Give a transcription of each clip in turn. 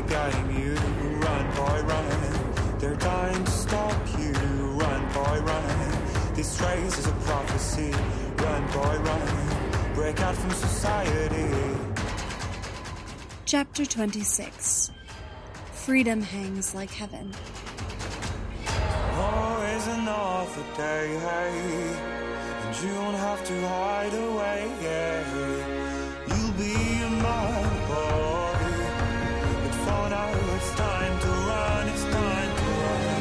game, you run, boy, run. They're dying to stop you, run, boy, run. This race is a prophecy, run, boy, run. Break out from society. Chapter 26. Freedom Hangs Like Heaven. Always another day, hey, and you don't have to hide away, yeah. You'll be a man, boy, but for now it's time to run, it's time to run.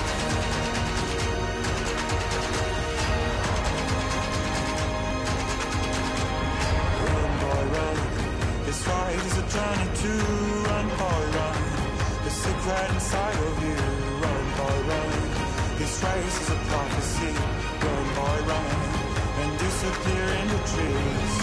Run, boy, run, this ride is a journey to run, boy, run. The secret inside of you, run, boy, run. This race is a prophecy, run, boy, run, and disappear in the trees.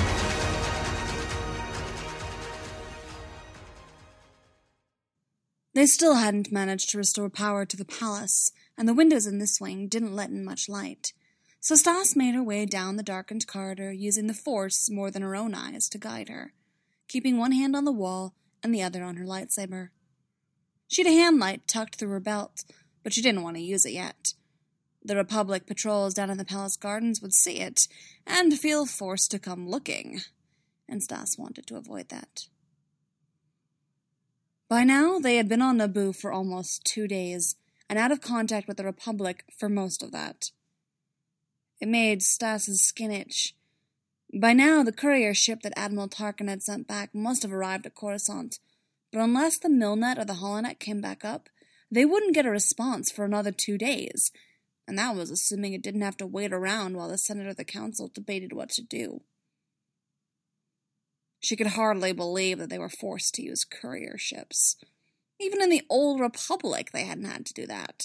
They still hadn't managed to restore power to the palace, and the windows in this wing didn't let in much light. So Stas made her way down the darkened corridor, using the force more than her own eyes to guide her, keeping one hand on the wall and the other on her lightsaber. She had a hand light tucked through her belt, but she didn't want to use it yet. The Republic patrols down in the palace gardens would see it and feel forced to come looking, and Stas wanted to avoid that. By now, they had been on Naboo for almost 2 days, and out of contact with the Republic for most of that. It made Stas's skin itch. By now, the courier ship that Admiral Tarkin had sent back must have arrived at Coruscant, but unless the Milnet or the Holonet came back up, they wouldn't get a response for another 2 days, and that was assuming it didn't have to wait around while the Senate or the Council debated what to do. She could hardly believe that they were forced to use courier ships. Even in the old Republic, they hadn't had to do that.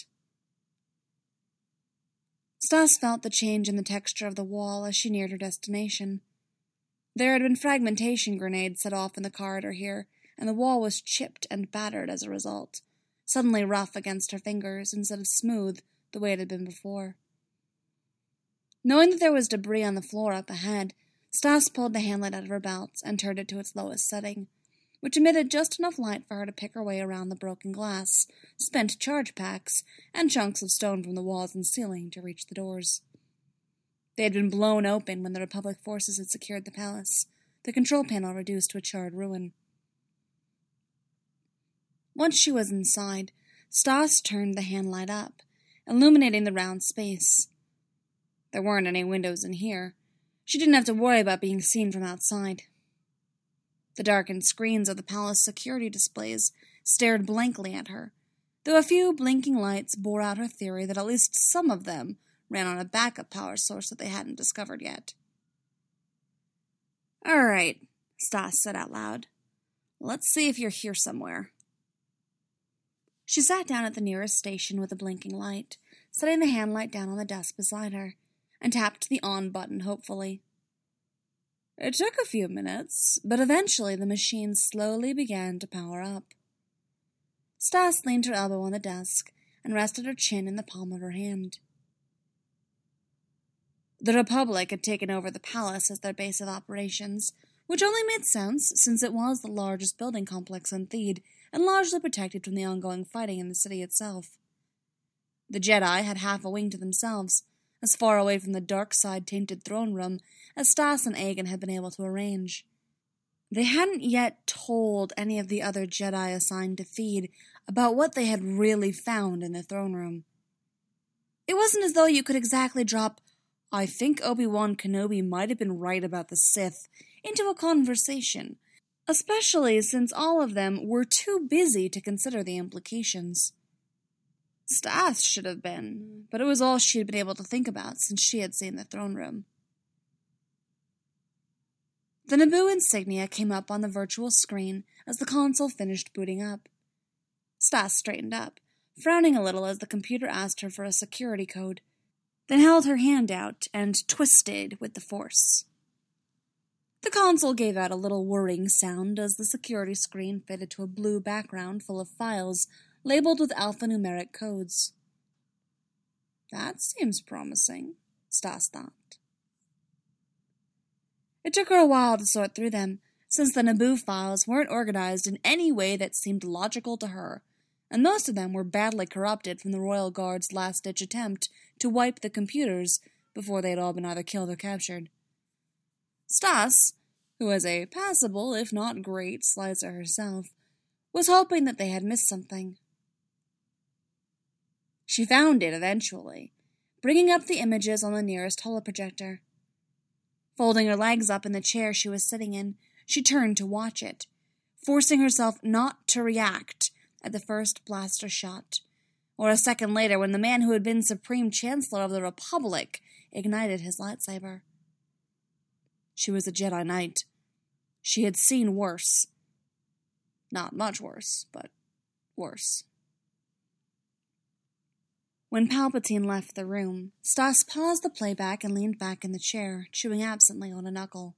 Stas felt the change in the texture of the wall as she neared her destination. There had been fragmentation grenades set off in the corridor here, and the wall was chipped and battered as a result, suddenly rough against her fingers instead of smooth the way it had been before. Knowing that there was debris on the floor up ahead, Stas pulled the handlight out of her belt and turned it to its lowest setting, which emitted just enough light for her to pick her way around the broken glass, spent charge packs, and chunks of stone from the walls and ceiling to reach the doors. They had been blown open when the Republic forces had secured the palace, the control panel reduced to a charred ruin. Once she was inside, Stas turned the handlight up, illuminating the round space. There weren't any windows in here. She didn't have to worry about being seen from outside. The darkened screens of the palace security displays stared blankly at her, though a few blinking lights bore out her theory that at least some of them ran on a backup power source that they hadn't discovered yet. "All right," Stas said out loud. "Let's see if you're here somewhere." She sat down at the nearest station with a blinking light, setting the handlight down on the desk beside her, and tapped the on button hopefully. It took a few minutes, but eventually the machine slowly began to power up. Stas leaned her elbow on the desk and rested her chin in the palm of her hand. The Republic had taken over the palace as their base of operations, which only made sense since it was the largest building complex in Theed and largely protected from the ongoing fighting in the city itself. The Jedi had half a wing to themselves, as far away from the dark side-tainted throne room as Stas and Aegon had been able to arrange. They hadn't yet told any of the other Jedi assigned to Theed about what they had really found in the throne room. It wasn't as though you could exactly drop, "I think Obi-Wan Kenobi might have been right about the Sith," into a conversation, especially since all of them were too busy to consider the implications. Stas should have been, but it was all she had been able to think about since she had seen the throne room. The Naboo insignia came up on the virtual screen as the console finished booting up. Stas straightened up, frowning a little as the computer asked her for a security code, then held her hand out and twisted with the force. The console gave out a little whirring sound as the security screen faded to a blue background full of files labeled with alphanumeric codes. That seems promising, Stas thought. It took her a while to sort through them, since the Naboo files weren't organized in any way that seemed logical to her, and most of them were badly corrupted from the Royal Guard's last-ditch attempt to wipe the computers before they had all been either killed or captured. Stas, who was a passable, if not great, slicer herself, was hoping that they had missed something. She found it eventually, bringing up the images on the nearest holoprojector. Folding her legs up in the chair she was sitting in, she turned to watch it, forcing herself not to react at the first blaster shot, or a second later when the man who had been Supreme Chancellor of the Republic ignited his lightsaber. She was a Jedi Knight. She had seen worse. Not much worse, but worse. When Palpatine left the room, Stas paused the playback and leaned back in the chair, chewing absently on a knuckle.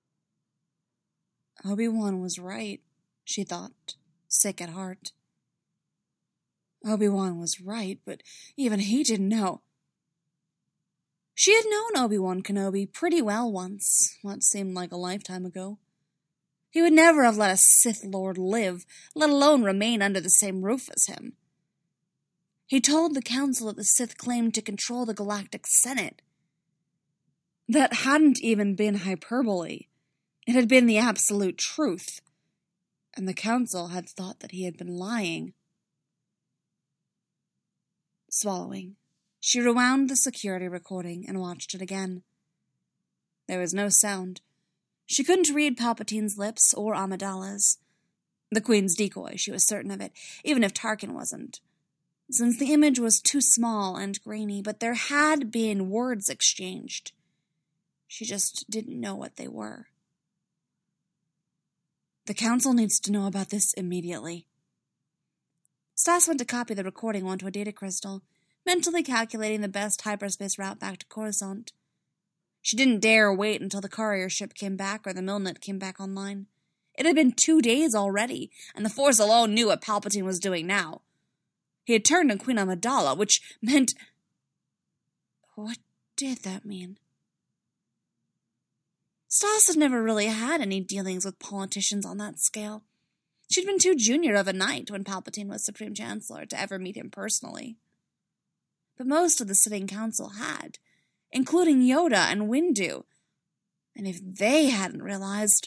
Obi-Wan was right, she thought, sick at heart. Obi-Wan was right, but even he didn't know. She had known Obi-Wan Kenobi pretty well once, what seemed like a lifetime ago. He would never have let a Sith Lord live, let alone remain under the same roof as him. He told the Council that the Sith claimed to control the Galactic Senate. That hadn't even been hyperbole. It had been the absolute truth, and the Council had thought that he had been lying. Swallowing, she rewound the security recording and watched it again. There was no sound. She couldn't read Palpatine's lips or Amidala's. The Queen's decoy, she was certain of it, even if Tarkin wasn't, since the image was too small and grainy, but there had been words exchanged. She just didn't know what they were. The Council needs to know about this immediately. Stas went to copy the recording onto a data crystal, mentally calculating the best hyperspace route back to Coruscant. She didn't dare wait until the courier ship came back or the Milnet came back online. It had been 2 days already, and the Force alone knew what Palpatine was doing now. He had turned on Queen Amidala, which meant... What did that mean? Stas had never really had any dealings with politicians on that scale. She'd been too junior of a knight when Palpatine was Supreme Chancellor to ever meet him personally. But most of the sitting council had, including Yoda and Windu. And if they hadn't realized...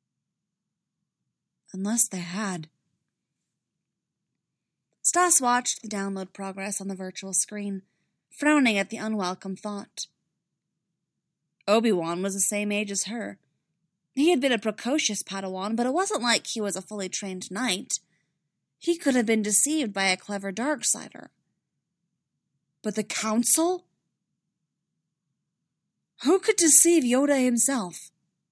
Unless they had. Stas watched the download progress on the virtual screen, frowning at the unwelcome thought. Obi-Wan was the same age as her. He had been a precocious Padawan, but it wasn't like he was a fully trained knight. He could have been deceived by a clever Darksider. But the Council? Who could deceive Yoda himself?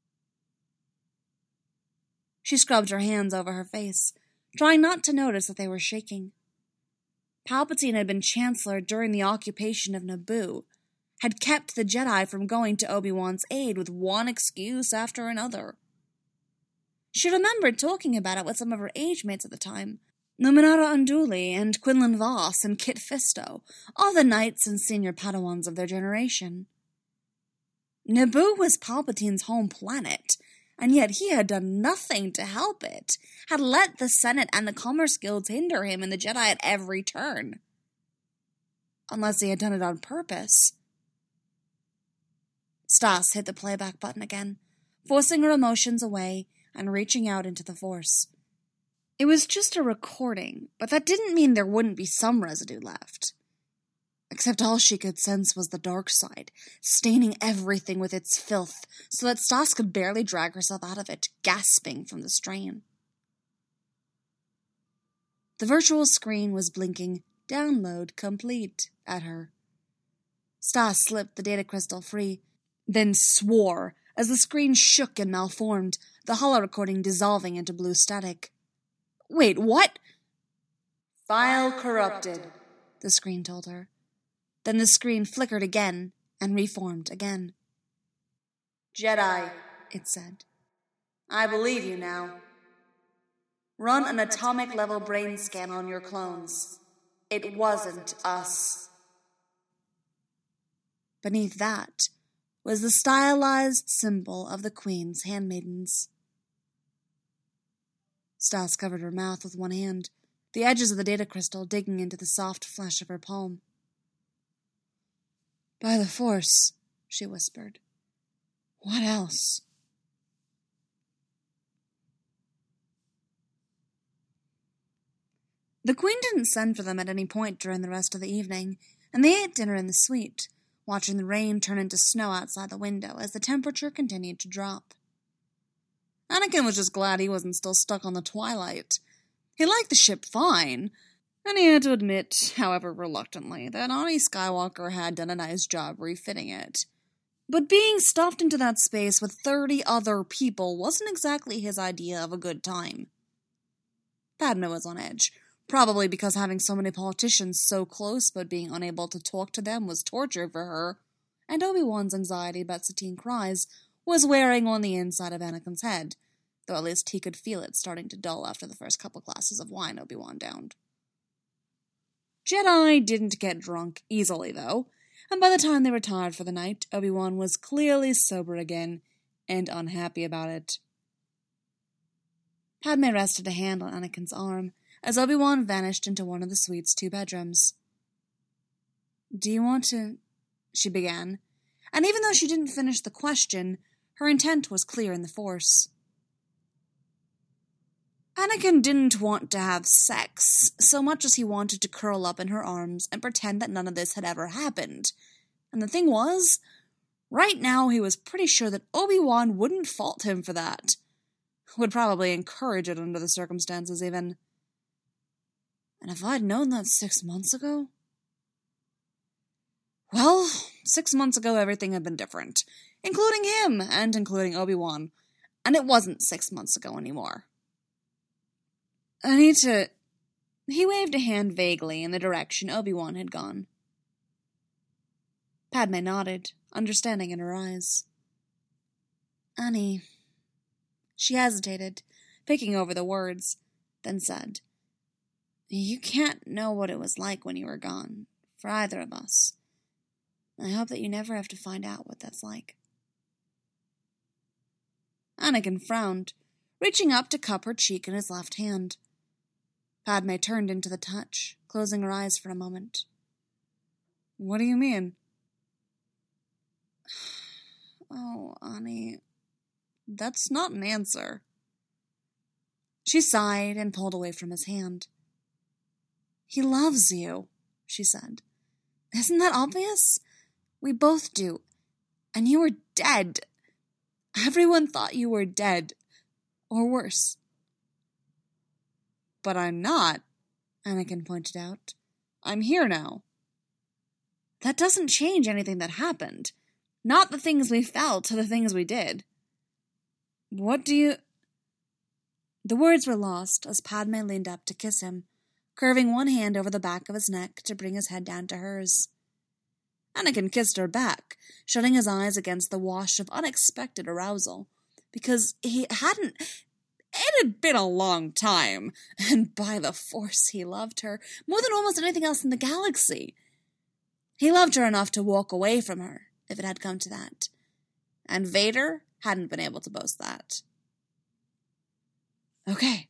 She scrubbed her hands over her face, trying not to notice that they were shaking. Palpatine had been Chancellor during the occupation of Naboo, had kept the Jedi from going to Obi-Wan's aid with one excuse after another. She remembered talking about it with some of her age-mates at the time, Numenera Unduli and Quinlan Voss and Kit Fisto, all the knights and senior Padawans of their generation. Naboo was Palpatine's home planet, and yet he had done nothing to help it, had let the Senate and the Commerce Guilds hinder him and the Jedi at every turn. Unless he had done it on purpose. Stas hit the playback button again, forcing her emotions away and reaching out into the Force. It was just a recording, but that didn't mean there wouldn't be some residue left. Except all she could sense was the dark side, staining everything with its filth, so that Stas could barely drag herself out of it, gasping from the strain. The virtual screen was blinking, "Download complete," at her. Stas slipped the data crystal free, then swore as the screen shook and malformed, the holo-recording dissolving into blue static. Wait, what? "File corrupted," the screen told her. Then the screen flickered again and reformed again. "Jedi," it said. "I believe you now. Run an atomic-level brain scan on your clones. It wasn't us." Beneath that was the stylized symbol of the Queen's handmaidens. Stas covered her mouth with one hand, the edges of the data crystal digging into the soft flesh of her palm. "By the Force," she whispered. "What else?" The Queen didn't send for them at any point during the rest of the evening, and they ate dinner in the suite, watching the rain turn into snow outside the window as the temperature continued to drop. Anakin was just glad he wasn't still stuck on the Twilight. He liked the ship fine, and he had to admit, however reluctantly, that Ani Skywalker had done a nice job refitting it. But being stuffed into that space with 30 other people wasn't exactly his idea of a good time. Padme was on edge, probably because having so many politicians so close but being unable to talk to them was torture for her, and Obi-Wan's anxiety about Satine Kryze was wearing on the inside of Anakin's head, though at least he could feel it starting to dull after the first couple glasses of wine Obi-Wan downed. Jedi didn't get drunk easily, though, and by the time they retired for the night, Obi-Wan was clearly sober again, and unhappy about it. Padme rested a hand on Anakin's arm, as Obi-Wan vanished into one of the suite's 2 bedrooms. "Do you want to—" she began, and even though she didn't finish the question, her intent was clear in the Force. Anakin didn't want to have sex so much as he wanted to curl up in her arms and pretend that none of this had ever happened. And the thing was, right now he was pretty sure that Obi-Wan wouldn't fault him for that. Would probably encourage it under the circumstances, even. And if I'd known that 6 months ago? Well, 6 months ago everything had been different, including him and including Obi-Wan, and it wasn't 6 months ago anymore. I need to... He waved a hand vaguely in the direction Obi-Wan had gone. Padme nodded, understanding in her eyes. Annie... She hesitated, picking over the words, then said, "You can't know what it was like when you were gone, for either of us. I hope that you never have to find out what that's like." Anakin frowned, reaching up to cup her cheek in his left hand. Padme turned into the touch, closing her eyes for a moment. "What do you mean?" "Oh, Annie, that's not an answer." She sighed and pulled away from his hand. "He loves you," she said. "Isn't that obvious? We both do. And you were dead. Everyone thought you were dead. Or worse." "But I'm not," Anakin pointed out. "I'm here now." "That doesn't change anything that happened. Not the things we felt to the things we did." "What do you—" The words were lost as Padme leaned up to kiss him, curving one hand over the back of his neck to bring his head down to hers. Anakin kissed her back, shutting his eyes against the wash of unexpected arousal, because he hadn't... It had been a long time, and by the Force he loved her more than almost anything else in the galaxy. He loved her enough to walk away from her, if it had come to that. And Vader hadn't been able to boast that. Okay,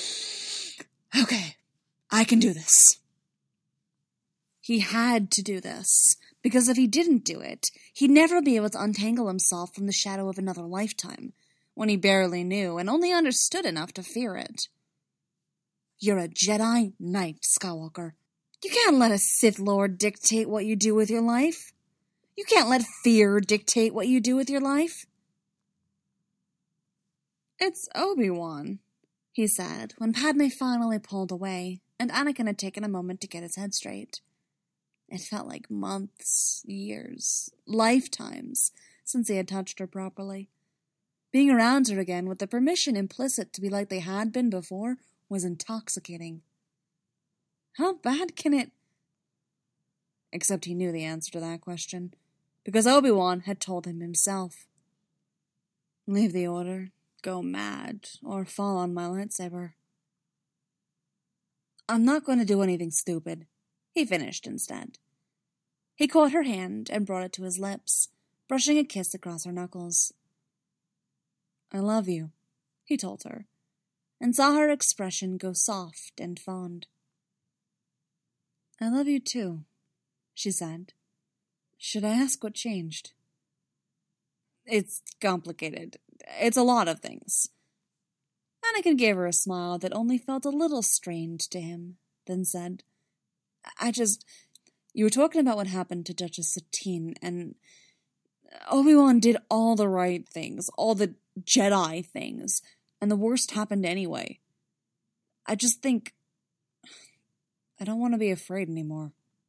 I can do this." He had to do this, because if he didn't do it, he'd never be able to untangle himself from the shadow of another lifetime, when he barely knew and only understood enough to fear it. "You're a Jedi Knight, Skywalker. You can't let a Sith Lord dictate what you do with your life. You can't let fear dictate what you do with your life." "It's Obi-Wan," he said, when Padme finally pulled away, and Anakin had taken a moment to get his head straight. It felt like months, years, lifetimes since he had touched her properly. Being around her again with the permission implicit to be like they had been before was intoxicating. How bad can it... Except he knew the answer to that question, because Obi-Wan had told him himself. Leave the Order, go mad, or fall on my lightsaber. I'm not going to do anything stupid, he finished instead. He caught her hand and brought it to his lips, brushing a kiss across her knuckles. I love you, he told her, and saw her expression go soft and fond. "I love you too," she said. "Should I ask what changed?" "It's complicated. It's a lot of things." Anakin gave her a smile that only felt a little strained to him, then said, You were talking about what happened to Duchess Satine, and Obi-Wan did all the right things, all the Jedi things, and the worst happened anyway. I just think I don't want to be afraid anymore."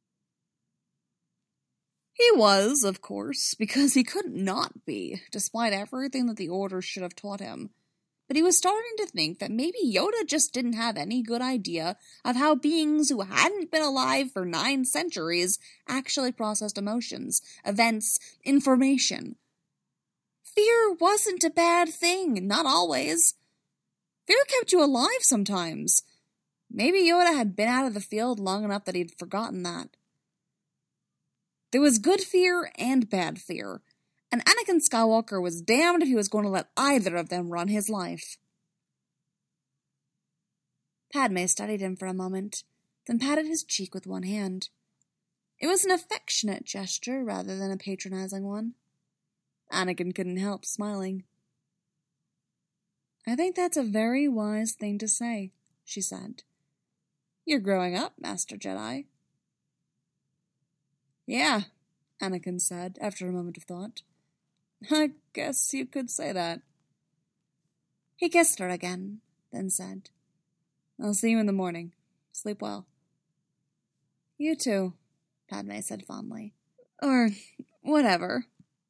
He was, of course, because he couldn't not be, despite everything that the Order should have taught him. But he was starting to think that maybe Yoda just didn't have any good idea of how beings who hadn't been alive for 9 centuries actually processed emotions, events, information. Fear wasn't a bad thing, not always. Fear kept you alive sometimes. Maybe Yoda had been out of the field long enough that he'd forgotten that. There was good fear and bad fear, and Anakin Skywalker was damned if he was going to let either of them run his life. Padme studied him for a moment, then patted his cheek with one hand. It was an affectionate gesture rather than a patronizing one. Anakin couldn't help smiling. "I think that's a very wise thing to say," she said. "You're growing up, Master Jedi." "Yeah," Anakin said, after a moment of thought. "I guess you could say that." He kissed her again, then said, "I'll see you in the morning. Sleep well." "You too," Padme said fondly. "Or whatever."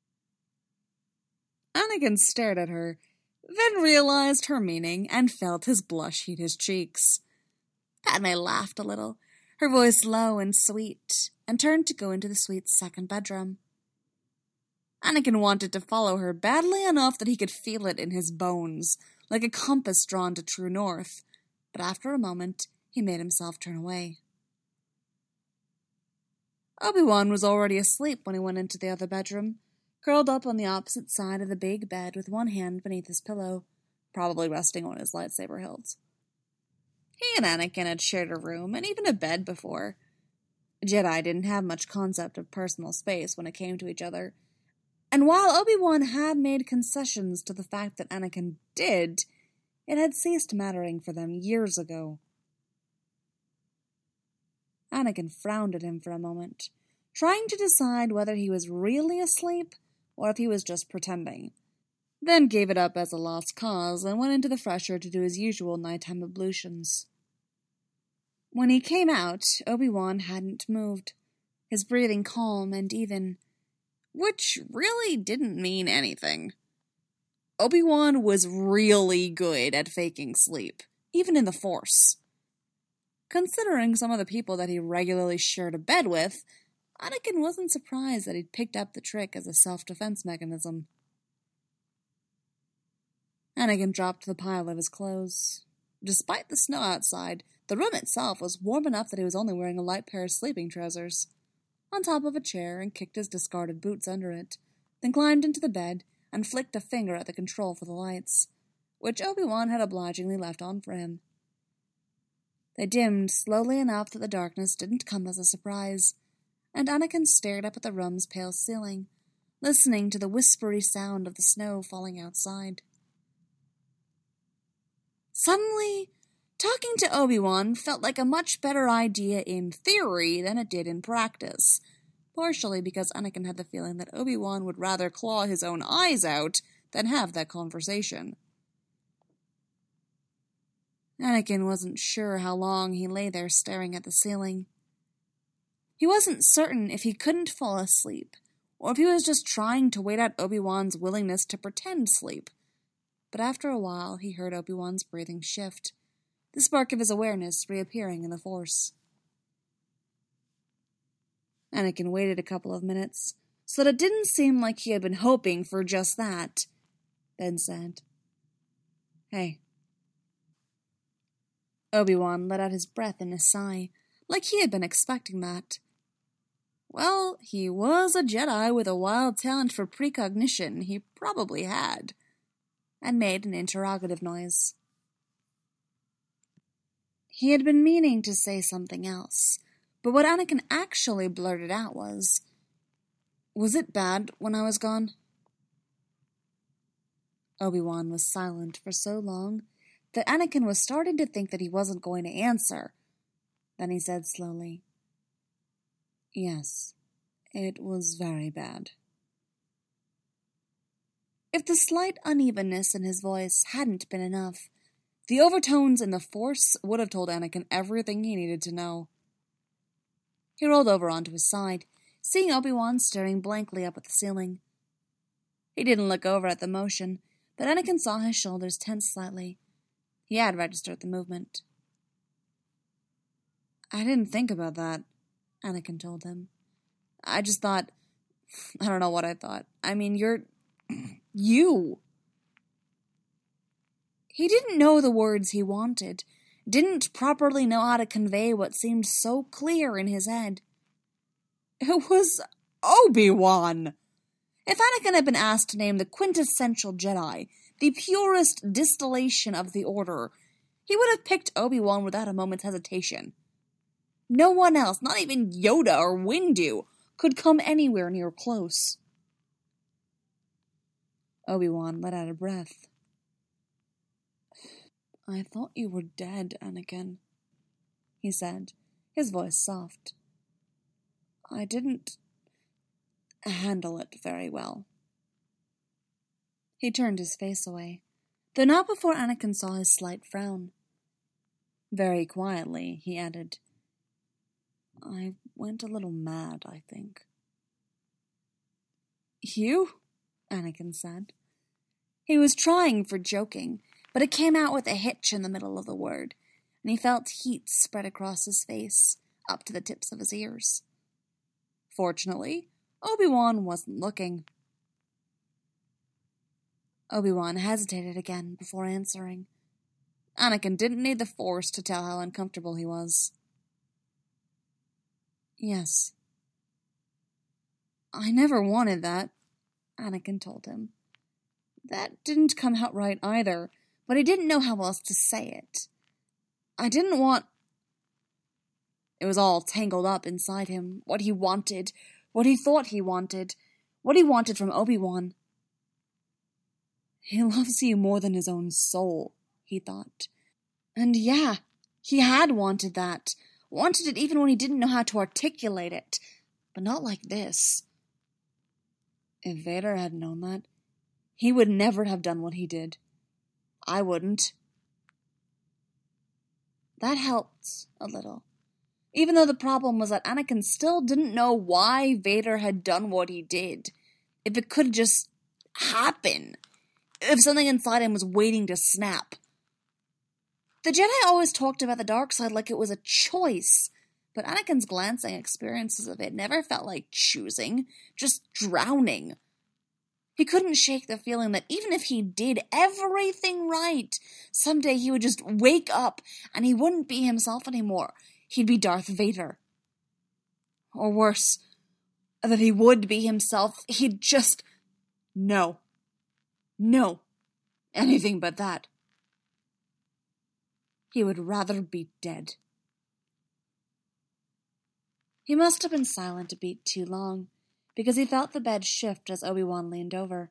Anakin stared at her, then realized her meaning and felt his blush heat his cheeks. Padme laughed a little, her voice low and sweet, and turned to go into the suite's second bedroom. Anakin wanted to follow her badly enough that he could feel it in his bones, like a compass drawn to true north, but after a moment he made himself turn away. Obi-Wan was already asleep when he went into the other bedroom, curled up on the opposite side of the big bed with one hand beneath his pillow, probably resting on his lightsaber hilt. He and Anakin had shared a room and even a bed before. Jedi didn't have much concept of personal space when it came to each other, and while Obi-Wan had made concessions to the fact that Anakin did, it had ceased mattering for them years ago. Anakin frowned at him for a moment, trying to decide whether he was really asleep or if he was just pretending, then gave it up as a lost cause and went into the fresher to do his usual nighttime ablutions. When he came out, Obi-Wan hadn't moved, his breathing calm and even, which really didn't mean anything. Obi-Wan was really good at faking sleep, even in the Force. Considering some of the people that he regularly shared a bed with, Anakin wasn't surprised that he'd picked up the trick as a self-defense mechanism. Anakin dropped the pile of his clothes. Despite the snow outside, the room itself was warm enough that he was only wearing a light pair of sleeping trousers. On top of a chair and kicked his discarded boots under it, then climbed into the bed and flicked a finger at the control for the lights, which Obi-Wan had obligingly left on for him. They dimmed slowly enough that the darkness didn't come as a surprise, and Anakin stared up at the room's pale ceiling, listening to the whispery sound of the snow falling outside. Suddenly, talking to Obi-Wan felt like a much better idea in theory than it did in practice, partially because Anakin had the feeling that Obi-Wan would rather claw his own eyes out than have that conversation. Anakin wasn't sure how long he lay there staring at the ceiling. He wasn't certain if he couldn't fall asleep, or if he was just trying to wait out Obi-Wan's willingness to pretend sleep. But after a while, he heard Obi-Wan's breathing shift, the spark of his awareness reappearing in the Force. Anakin waited a couple of minutes, so that it didn't seem like he had been hoping for just that, then said, "Hey." Obi-Wan let out his breath in a sigh, like he had been expecting that. Well, he was a Jedi with a wild talent for precognition, he probably had, and made an interrogative noise. He had been meaning to say something else, but what Anakin actually blurted out was it bad when I was gone? Obi-Wan was silent for so long that Anakin was starting to think that he wasn't going to answer. Then he said slowly, Yes, it was very bad. If the slight unevenness in his voice hadn't been enough, the overtones in the Force would have told Anakin everything he needed to know. He rolled over onto his side, seeing Obi-Wan staring blankly up at the ceiling. He didn't look over at the motion, but Anakin saw his shoulders tense slightly. He had registered the movement. I didn't think about that, Anakin told him. I just thought... I don't know what I thought. I mean, you're... you! He didn't know the words he wanted, didn't properly know how to convey what seemed so clear in his head. It was Obi-Wan! If Anakin had been asked to name the quintessential Jedi, the purest distillation of the Order, he would have picked Obi-Wan without a moment's hesitation. No one else, not even Yoda or Windu, could come anywhere near close. Obi-Wan let out a breath. I thought you were dead, Anakin, he said, his voice soft. I didn't handle it very well. He turned his face away, though not before Anakin saw his slight frown. Very quietly, he added, I went a little mad, I think. You? Anakin said. He was trying for joking, but it came out with a hitch in the middle of the word, and he felt heat spread across his face, up to the tips of his ears. Fortunately, Obi-Wan wasn't looking. Obi-Wan hesitated again before answering. Anakin didn't need the Force to tell how uncomfortable he was. Yes. I never wanted that, Anakin told him. That didn't come out right either, but he didn't know how else to say it. I didn't want... It was all tangled up inside him, what he wanted, what he thought he wanted, what he wanted from Obi-Wan. He loves you more than his own soul, he thought. And yeah, he had wanted that. Wanted it even when he didn't know how to articulate it. But not like this. If Vader had known that, he would never have done what he did. I wouldn't. That helped a little. Even though the problem was that Anakin still didn't know why Vader had done what he did. If it could just happen. If something inside him was waiting to snap. The Jedi always talked about the dark side like it was a choice, but Anakin's glancing experiences of it never felt like choosing, just drowning. He couldn't shake the feeling that even if he did everything right, someday he would just wake up and he wouldn't be himself anymore. He'd be Darth Vader. Or worse, that he would be himself, he'd just... No. Anything but that. He would rather be dead. He must have been silent a beat too long, because he felt the bed shift as Obi-Wan leaned over.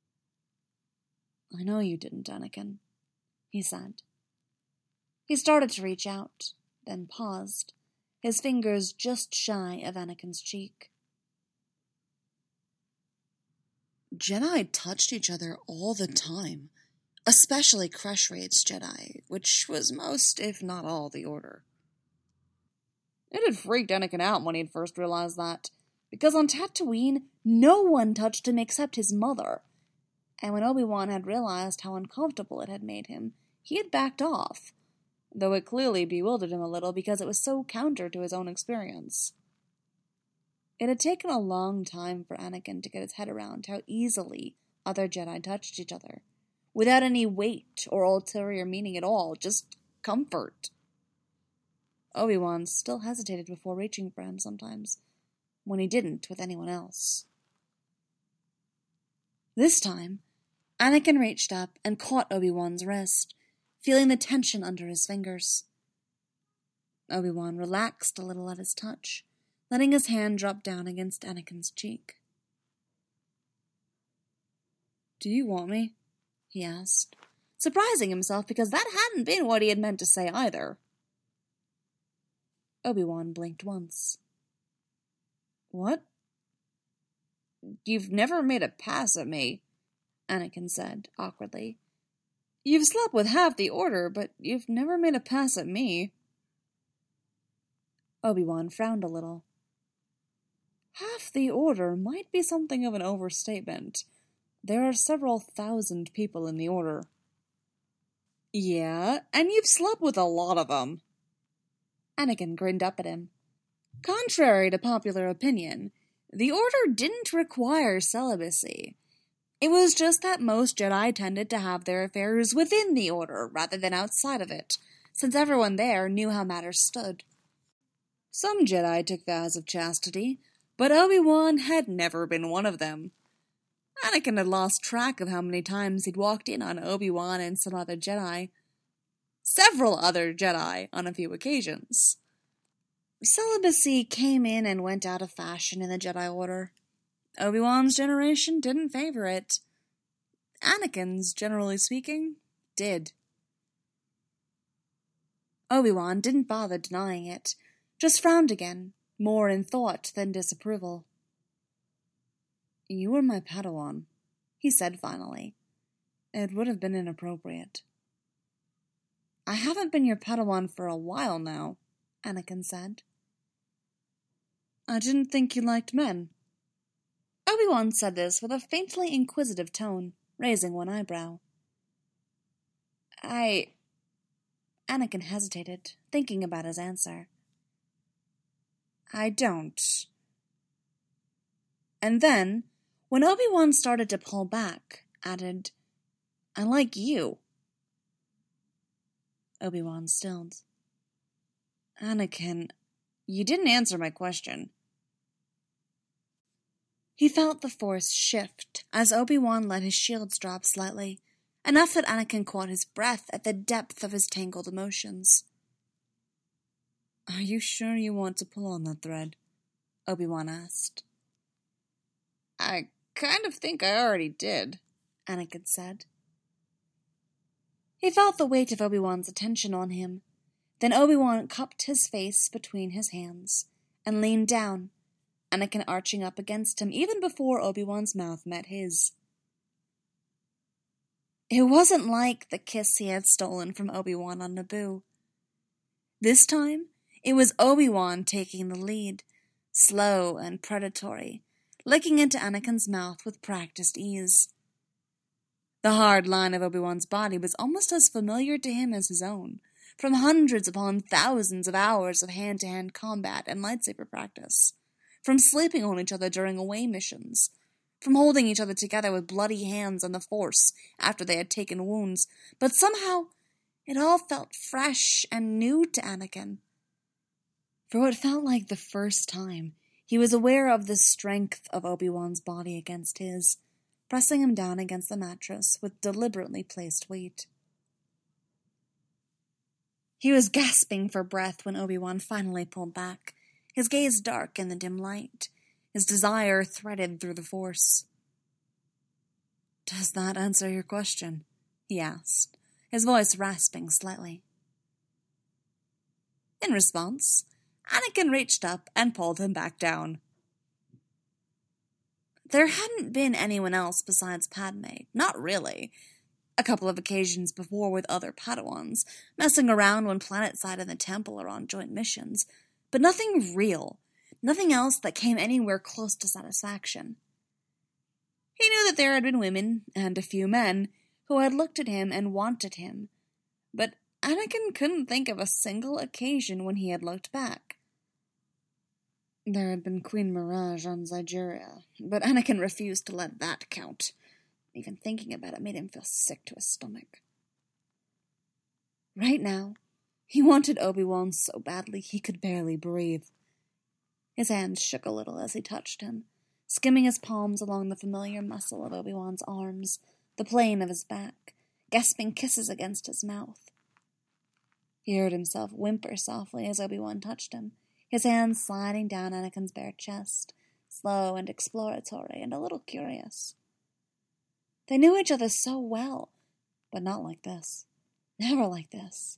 I know you didn't, Anakin, he said. He started to reach out, then paused, his fingers just shy of Anakin's cheek. Jedi touched each other all the time, especially Crush Raid's Jedi, which was most, if not all, the Order. It had freaked Anakin out when he had first realized that, because on Tatooine, no one touched him except his mother. And when Obi-Wan had realized how uncomfortable it had made him, he had backed off, though it clearly bewildered him a little because it was so counter to his own experience. It had taken a long time for Anakin to get his head around how easily other Jedi touched each other, without any weight or ulterior meaning at all, just comfort. Obi-Wan still hesitated before reaching for him sometimes, when he didn't with anyone else. This time, Anakin reached up and caught Obi-Wan's wrist, feeling the tension under his fingers. Obi-Wan relaxed a little at his touch, letting his hand drop down against Anakin's cheek. "Do you want me?" he asked, surprising himself because that hadn't been what he had meant to say either. Obi-Wan blinked once. "What?" "You've never made a pass at me," Anakin said, awkwardly. "You've slept with half the Order, but you've never made a pass at me." Obi-Wan frowned a little. "Half the Order might be something of an overstatement. There are several thousand people in the Order." "Yeah, and you've slept with a lot of them." Anakin grinned up at him. Contrary to popular opinion, the Order didn't require celibacy. It was just that most Jedi tended to have their affairs within the Order rather than outside of it, since everyone there knew how matters stood. Some Jedi took vows of chastity, but Obi-Wan had never been one of them. Anakin had lost track of how many times he'd walked in on Obi-Wan and some other Jedi. Several other Jedi on a few occasions. Celibacy came in and went out of fashion in the Jedi Order. Obi-Wan's generation didn't favor it. Anakin's, generally speaking, did. Obi-Wan didn't bother denying it, just frowned again, more in thought than disapproval. "You were my Padawan," he said finally. "It would have been inappropriate." "I haven't been your Padawan for a while now," Anakin said. "I didn't think you liked men." Obi-Wan said this with a faintly inquisitive tone, raising one eyebrow. Anakin hesitated, thinking about his answer. "I don't." And then, when Obi-Wan started to pull back, added, "I like you." Obi-Wan stilled. "Anakin, you didn't answer my question." He felt the Force shift as Obi-Wan let his shields drop slightly, enough that Anakin caught his breath at the depth of his tangled emotions. "Are you sure you want to pull on that thread?" Obi-Wan asked. "I kind of think I already did," Anakin said. He felt the weight of Obi-Wan's attention on him. Then Obi-Wan cupped his face between his hands and leaned down, Anakin arching up against him even before Obi-Wan's mouth met his. It wasn't like the kiss he had stolen from Obi-Wan on Naboo. This time, it was Obi-Wan taking the lead, slow and predatory, licking into Anakin's mouth with practiced ease. The hard line of Obi-Wan's body was almost as familiar to him as his own, from hundreds upon thousands of hours of hand-to-hand combat and lightsaber practice, from sleeping on each other during away missions, from holding each other together with bloody hands on the Force after they had taken wounds, but somehow it all felt fresh and new to Anakin. For what felt like the first time, he was aware of the strength of Obi-Wan's body against his, pressing him down against the mattress with deliberately placed weight. He was gasping for breath when Obi-Wan finally pulled back, his gaze dark in the dim light, his desire threaded through the Force. "Does that answer your question?" he asked, his voice rasping slightly. In response, Anakin reached up and pulled him back down. There hadn't been anyone else besides Padme, not really. A couple of occasions before with other Padawans, messing around when planetside and the temple are on joint missions, but nothing real, nothing else that came anywhere close to satisfaction. He knew that there had been women, and a few men, who had looked at him and wanted him, but Anakin couldn't think of a single occasion when he had looked back. There had been Queen Mirage on Zygerria, but Anakin refused to let that count. Even thinking about it made him feel sick to his stomach. Right now, he wanted Obi-Wan so badly he could barely breathe. His hands shook a little as he touched him, skimming his palms along the familiar muscle of Obi-Wan's arms, the plane of his back, gasping kisses against his mouth. He heard himself whimper softly as Obi-Wan touched him, his hands sliding down Anakin's bare chest, slow and exploratory and a little curious. They knew each other so well, but not like this. Never like this.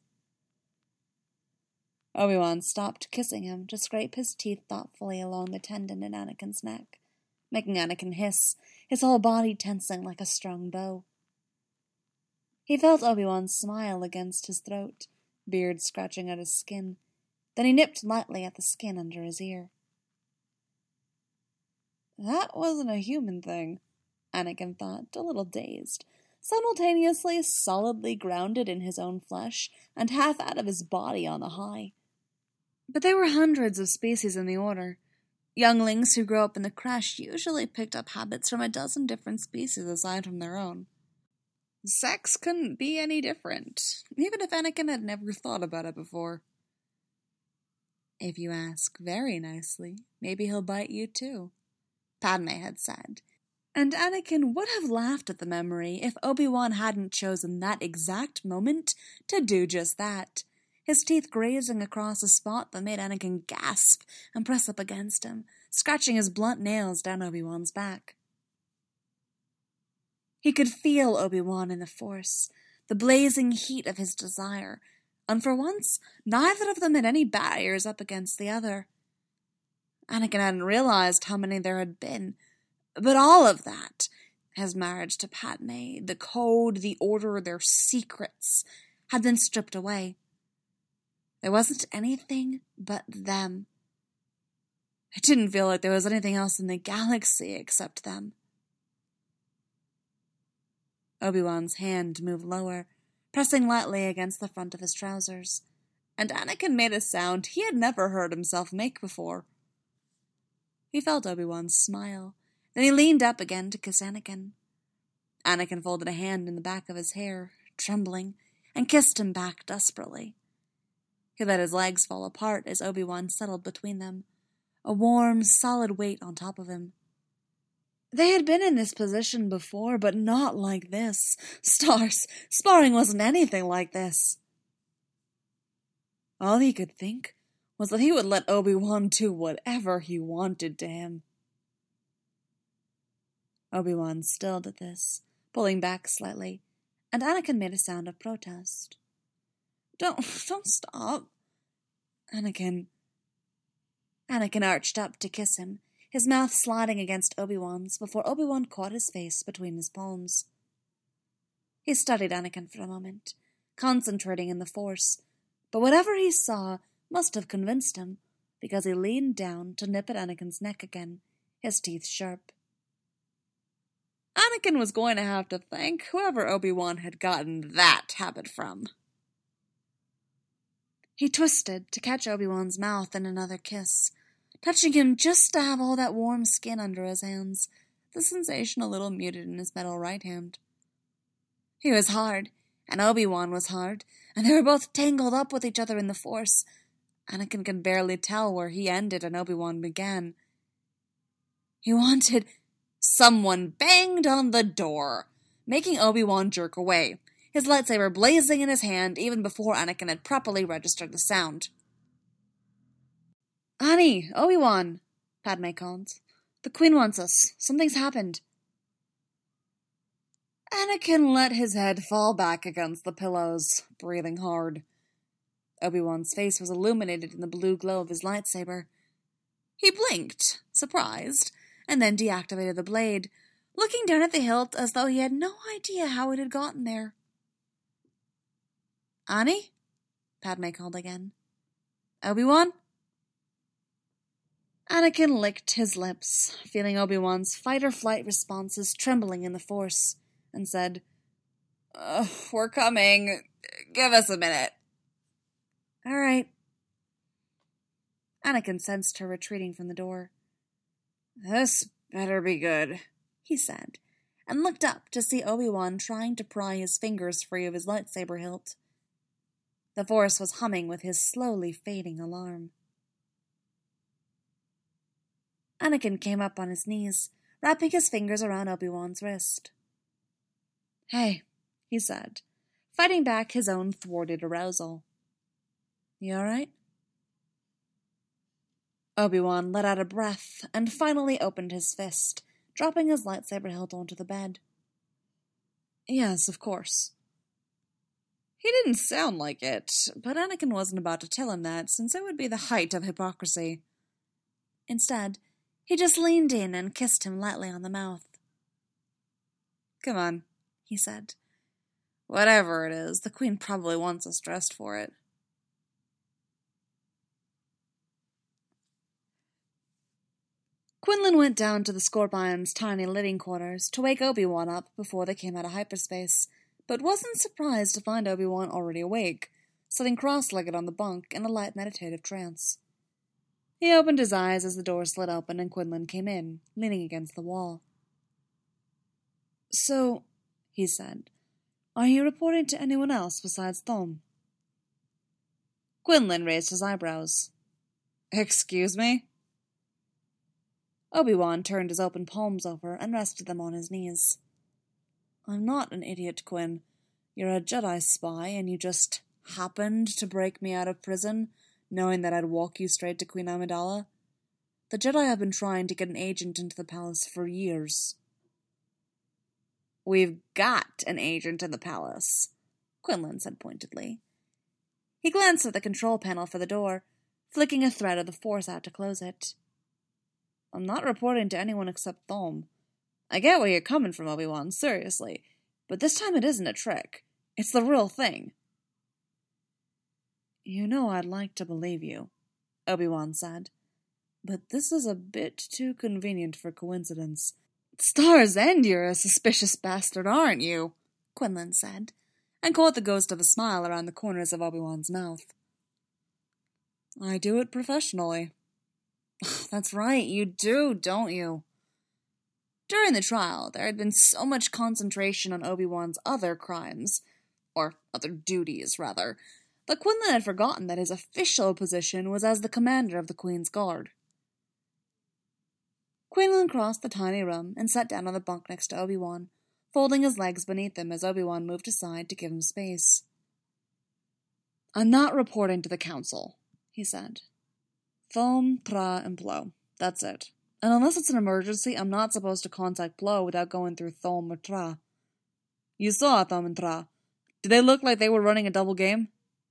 Obi-Wan stopped kissing him to scrape his teeth thoughtfully along the tendon in Anakin's neck, making Anakin hiss, his whole body tensing like a strung bow. He felt Obi-Wan's smile against his throat, beard scratching at his skin. Then he nipped lightly at the skin under his ear. That wasn't a human thing, Anakin thought, a little dazed, simultaneously solidly grounded in his own flesh and half out of his body on the high. But there were hundreds of species in the Order. Younglings who grew up in the creche usually picked up habits from a dozen different species aside from their own. Sex couldn't be any different, even if Anakin had never thought about it before. If you ask very nicely, maybe he'll bite you too, Padme had said, and Anakin would have laughed at the memory if Obi-Wan hadn't chosen that exact moment to do just that, his teeth grazing across a spot that made Anakin gasp and press up against him, scratching his blunt nails down Obi-Wan's back. He could feel Obi-Wan in the Force, the blazing heat of his desire, and for once, neither of them had any barriers up against the other. Anakin hadn't realized how many there had been, but all of that, his marriage to Padme, the code, the Order, their secrets, had been stripped away. There wasn't anything but them. It didn't feel like there was anything else in the galaxy except them. Obi-Wan's hand moved lower, pressing lightly against the front of his trousers, and Anakin made a sound he had never heard himself make before. He felt Obi-Wan's smile, then he leaned up again to kiss Anakin. Anakin folded a hand in the back of his hair, trembling, and kissed him back desperately. He let his legs fall apart as Obi-Wan settled between them, a warm, solid weight on top of him. They had been in this position before, but not like this. Stars, sparring wasn't anything like this. All he could think was that he would let Obi-Wan do whatever he wanted to him. Obi-Wan stilled at this, pulling back slightly, and Anakin made a sound of protest. Don't stop. Anakin arched up to kiss him, his mouth sliding against Obi-Wan's before Obi-Wan caught his face between his palms. He studied Anakin for a moment, concentrating in the Force, but whatever he saw must have convinced him, because he leaned down to nip at Anakin's neck again, his teeth sharp. Anakin was going to have to thank whoever Obi-Wan had gotten that habit from. He twisted to catch Obi-Wan's mouth in another kiss, touching him just to have all that warm skin under his hands, the sensation a little muted in his metal right hand. He was hard, and Obi-Wan was hard, and they were both tangled up with each other in the Force. Anakin could barely tell where he ended and Obi-Wan began. He wanted... Someone banged on the door, making Obi-Wan jerk away, his lightsaber blazing in his hand even before Anakin had properly registered the sound. Annie, Obi-Wan, Padme called. The Queen wants us. Something's happened. Anakin let his head fall back against the pillows, breathing hard. Obi-Wan's face was illuminated in the blue glow of his lightsaber. He blinked, surprised, and then deactivated the blade, looking down at the hilt as though he had no idea how it had gotten there. Annie? Padme called again. Obi-Wan? Anakin licked his lips, feeling Obi-Wan's fight-or-flight responses trembling in the Force, and said, We're coming. Give us a minute. All right. Anakin sensed her retreating from the door. This better be good, he said, and looked up to see Obi-Wan trying to pry his fingers free of his lightsaber hilt. The Force was humming with his slowly fading alarm. Anakin came up on his knees, wrapping his fingers around Obi-Wan's wrist. Hey, he said, fighting back his own thwarted arousal. You alright? Obi-Wan let out a breath and finally opened his fist, dropping his lightsaber hilt onto the bed. Yes, of course. He didn't sound like it, but Anakin wasn't about to tell him that, since it would be the height of hypocrisy. Instead, he just leaned in and kissed him lightly on the mouth. Come on, he said. Whatever it is, the Queen probably wants us dressed for it. Quinlan went down to the Scorpion's tiny living quarters to wake Obi-Wan up before they came out of hyperspace, but wasn't surprised to find Obi-Wan already awake, sitting cross-legged on the bunk in a light meditative trance. He opened his eyes as the door slid open and Quinlan came in, leaning against the wall. So, he said, are you reporting to anyone else besides Thom? Quinlan raised his eyebrows. Excuse me? Obi-Wan turned his open palms over and rested them on his knees. I'm not an idiot, Quinn. You're a Jedi spy, and you just happened to break me out of prison, knowing that I'd walk you straight to Queen Amidala. The Jedi have been trying to get an agent into the palace for years. We've got an agent in the palace, Quinlan said pointedly. He glanced at the control panel for the door, flicking a thread of the Force out to close it. I'm not reporting to anyone except Thom. I get where you're coming from, Obi-Wan, seriously, but this time it isn't a trick. It's the real thing. You know I'd like to believe you, Obi-Wan said, but this is a bit too convenient for coincidence. Stars and you're a suspicious bastard, aren't you? Quinlan said, and caught the ghost of a smile around the corners of Obi-Wan's mouth. I do it professionally. That's right, you do, don't you? During the trial, there had been so much concentration on Obi-Wan's other crimes, or other duties, rather, that Quinlan had forgotten that his official position was as the commander of the Queen's Guard. Quinlan crossed the tiny room and sat down on the bunk next to Obi-Wan, folding his legs beneath him as Obi-Wan moved aside to give him space. I'm not reporting to the Council, he said. Thom, Pra, and Plo. That's it. And unless it's an emergency, I'm not supposed to contact Plo without going through Thom or Tra. You saw Thom and Tra. Did they look like they were running a double game?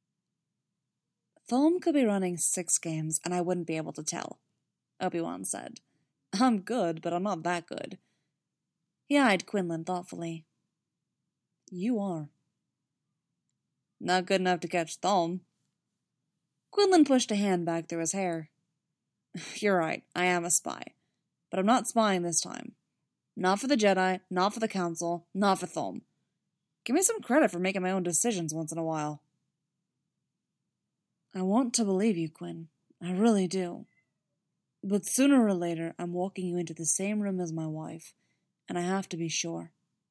Thom could be running 6 games, and I wouldn't be able to tell, Obi-Wan said. I'm good, but I'm not that good. He eyed Quinlan thoughtfully. You are. Not good enough to catch Thom. Quinlan pushed a hand back through his hair. You're right, I am a spy. But I'm not spying this time. Not for the Jedi, not for the Council, not for Thom. Give me some credit for making my own decisions once in a while. I want to believe you, Quinn. I really do. But sooner or later, I'm walking you into the same room as my wife, and I have to be sure.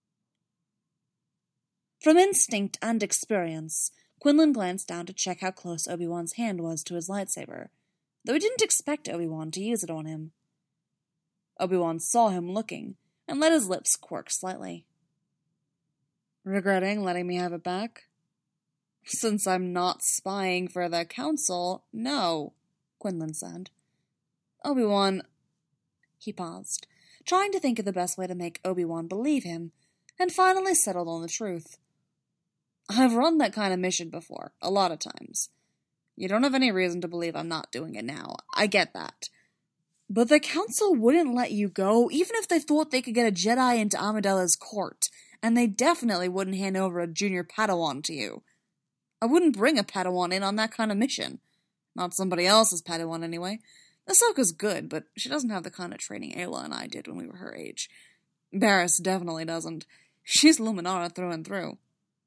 From instinct and experience, Quinlan glanced down to check how close Obi-Wan's hand was to his lightsaber, though he didn't expect Obi-Wan to use it on him. Obi-Wan saw him looking, and let his lips quirk slightly. Regretting letting me have it back? Since I'm not spying for the Council, no, Quinlan said. Obi-Wan... He paused, trying to think of the best way to make Obi-Wan believe him, and finally settled on the truth. I've run that kind of mission before, a lot of times. You don't have any reason to believe I'm not doing it now. I get that. But the Council wouldn't let you go, even if they thought they could get a Jedi into Amidala's court, and they definitely wouldn't hand over a junior Padawan to you. I wouldn't bring a Padawan in on that kind of mission. Not somebody else's Padawan, anyway. Ahsoka's good, but she doesn't have the kind of training Ayla and I did when we were her age. Barriss definitely doesn't. She's Luminara through and through.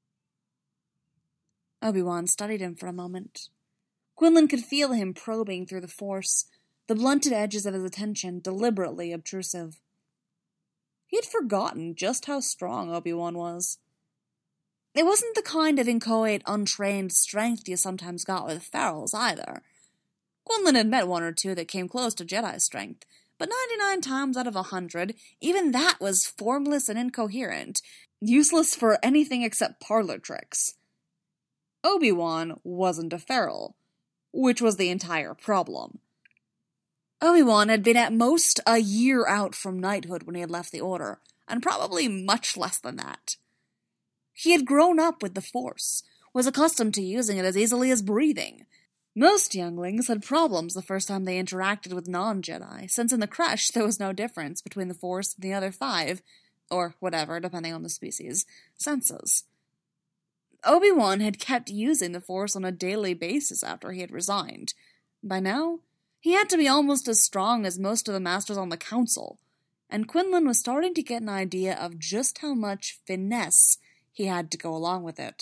Obi-Wan studied him for a moment. Quinlan could feel him probing through the Force, the blunted edges of his attention deliberately obtrusive. He had forgotten just how strong Obi-Wan was. It wasn't the kind of inchoate, untrained strength you sometimes got with ferals, either. Quinlan had met 1 or 2 that came close to Jedi strength, but 99 times out of 100, even that was formless and incoherent, useless for anything except parlor tricks. Obi-Wan wasn't a feral, which was the entire problem. Obi-Wan had been at most a year out from knighthood when he had left the Order, and probably much less than that. He had grown up with the Force, was accustomed to using it as easily as breathing. Most younglings had problems the first time they interacted with non-Jedi, since in the creche there was no difference between the Force and the other 5, or whatever, depending on the species, senses. Obi-Wan had kept using the Force on a daily basis after he had resigned. By now, he had to be almost as strong as most of the Masters on the Council, and Quinlan was starting to get an idea of just how much finesse he had to go along with it.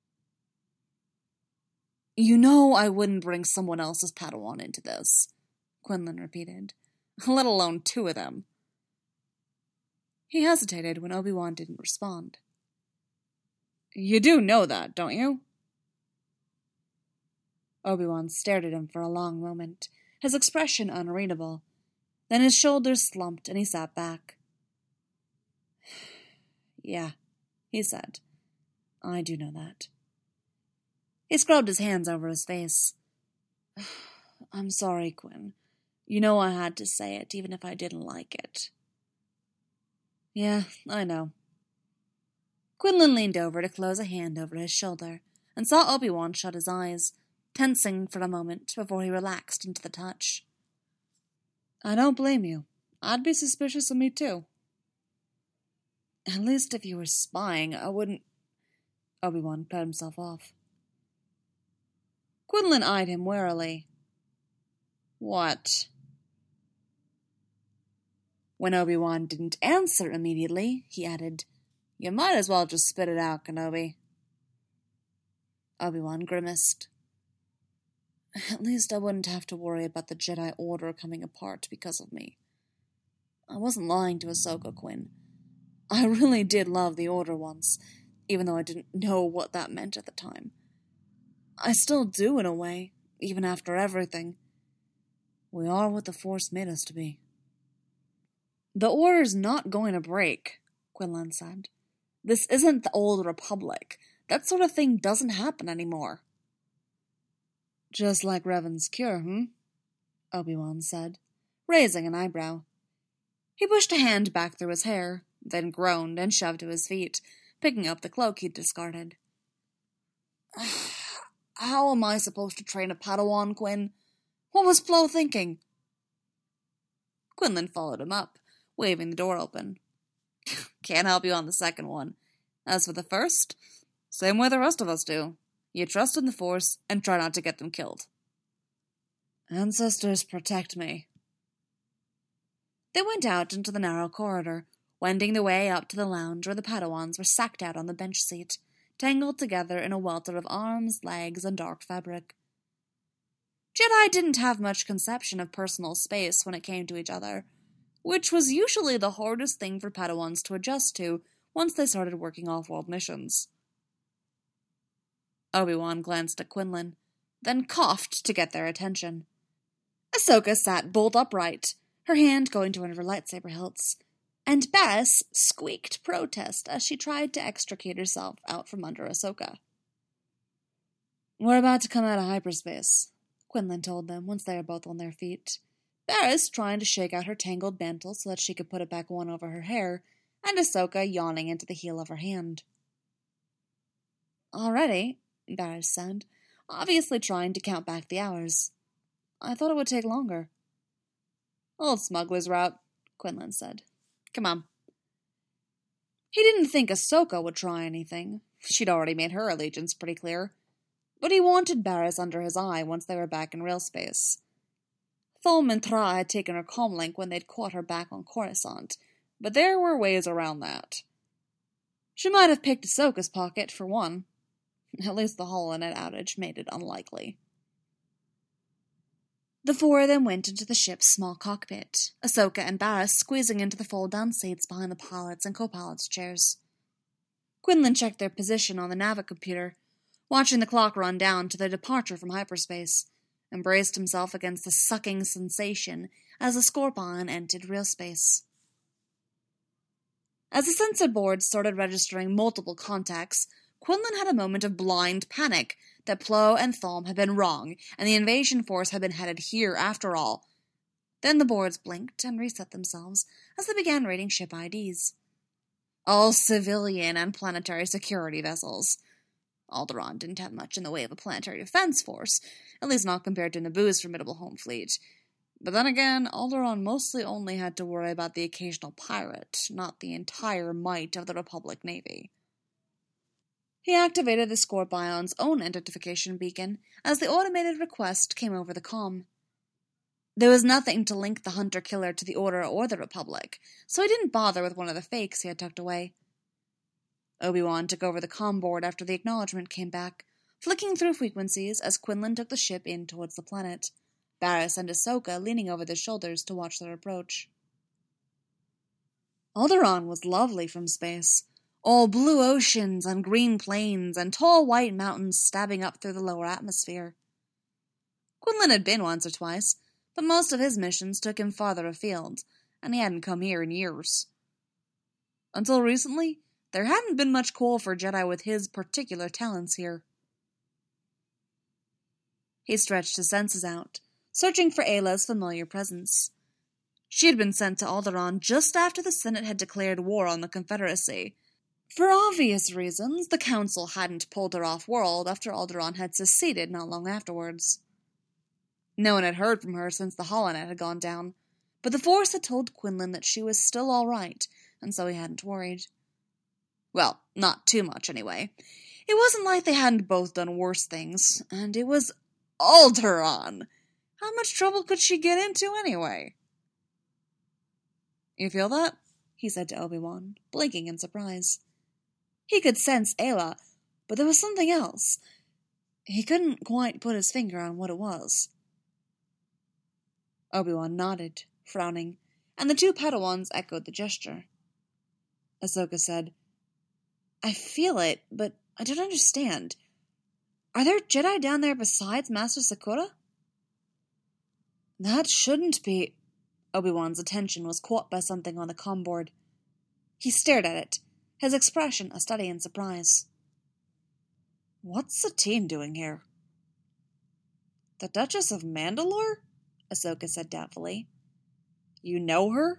"You know I wouldn't bring someone else's Padawan into this," Quinlan repeated, "let alone 2 of them." He hesitated when Obi-Wan didn't respond. "You do know that, don't you?" Obi-Wan stared at him for a long moment, his expression unreadable. Then his shoulders slumped and he sat back. "Yeah," he said. "I do know that." He scrubbed his hands over his face. "I'm sorry, Quinn. You know I had to say it, even if I didn't like it." "Yeah, I know." Quinlan leaned over to close a hand over his shoulder, and saw Obi-Wan shut his eyes, tensing for a moment before he relaxed into the touch. "I don't blame you. I'd be suspicious of me too." "At least if you were spying, I wouldn't—" Obi-Wan cut himself off. Quinlan eyed him warily. "What?" When Obi-Wan didn't answer immediately, he added, "You might as well just spit it out, Kenobi." Obi-Wan grimaced. "At least I wouldn't have to worry about the Jedi Order coming apart because of me. I wasn't lying to Ahsoka, Quinn. I really did love the Order once, even though I didn't know what that meant at the time. I still do, in a way, even after everything. We are what the Force made us to be." "The Order's not going to break," Quinlan said. "This isn't the Old Republic. That sort of thing doesn't happen anymore." "Just like Revan's cure, Obi-Wan said, raising an eyebrow. He pushed a hand back through his hair, then groaned and shoved to his feet, picking up the cloak he'd discarded. "How am I supposed to train a Padawan, Quinn? What was Flo thinking?" Quinlan followed him up, waving the door open. "Can't help you on the second one. As for the first, same way the rest of us do. You trust in the Force and try not to get them killed." "Ancestors protect me." They went out into the narrow corridor, wending the way up to the lounge where the Padawans were sacked out on the bench seat, tangled together in a welter of arms, legs, and dark fabric. Jedi didn't have much conception of personal space when it came to each other, which was usually the hardest thing for Padawans to adjust to once they started working off-world missions. Obi-Wan glanced at Quinlan, then coughed to get their attention. Ahsoka sat bolt upright, her hand going to one of her lightsaber hilts, and Barriss squeaked protest as she tried to extricate herself out from under Ahsoka. "We're about to come out of hyperspace," Quinlan told them once they were both on their feet. Barriss trying to shake out her tangled mantle so that she could put it back on over her hair, and Ahsoka yawning into the heel of her hand. "Already," Barriss said, obviously trying to count back the hours. "I thought it would take longer." "Old smuggler's route," Quinlan said. "Come on." He didn't think Ahsoka would try anything. She'd already made her allegiance pretty clear. But he wanted Barriss under his eye once they were back in real space. Thom and Thra had taken her comlink when they'd caught her back on Coruscant, but there were ways around that. She might have picked Ahsoka's pocket, for one. At least the holonet outage made it unlikely. The 4 of them went into the ship's small cockpit, Ahsoka and Barriss squeezing into the fold-down seats behind the pilots' and co-pilots' chairs. Quinlan checked their position on the navicomputer, watching the clock run down to their departure from hyperspace, and braced himself against the sucking sensation as the Scorpion entered real space. As the sensor board started registering multiple contacts, Quinlan had a moment of blind panic that Plo and Thalm had been wrong, and the invasion force had been headed here after all. Then the boards blinked and reset themselves as they began reading ship IDs. All civilian and planetary security vessels. Alderaan didn't have much in the way of a planetary defense force, at least not compared to Naboo's formidable home fleet. But then again, Alderaan mostly only had to worry about the occasional pirate, not the entire might of the Republic Navy. He activated the Scorpion's own identification beacon as the automated request came over the comm. There was nothing to link the hunter-killer to the Order or the Republic, so he didn't bother with one of the fakes he had tucked away. Obi-Wan took over the comm board after the acknowledgement came back, flicking through frequencies as Quinlan took the ship in towards the planet, Barriss and Ahsoka leaning over their shoulders to watch their approach. Alderaan was lovely from space. All blue oceans and green plains and tall white mountains stabbing up through the lower atmosphere. Quinlan had been once or twice, but most of his missions took him farther afield, and he hadn't come here in years. Until recently, there hadn't been much call for Jedi with his particular talents here. He stretched his senses out, searching for Ayla's familiar presence. She had been sent to Alderaan just after the Senate had declared war on the Confederacy. For obvious reasons, the Council hadn't pulled her off-world after Alderaan had seceded not long afterwards. No one had heard from her since the holonet had gone down, but the Force had told Quinlan that she was still all right, and so he hadn't worried. Well, not too much, anyway. It wasn't like they hadn't both done worse things, and it was Alderaan. How much trouble could she get into, anyway? You feel that? He said to Obi-Wan, blinking in surprise. He could sense Ayla, but there was something else. He couldn't quite put his finger on what it was. Obi-Wan nodded, frowning, and the two Padawans echoed the gesture. Ahsoka said, I feel it, but I don't understand. Are there Jedi down there besides Master Sakura? That shouldn't be... Obi-Wan's attention was caught by something on the comm board. He stared at it, his expression a study in surprise. What's Satine doing here? The Duchess of Mandalore? Ahsoka said doubtfully. You know her?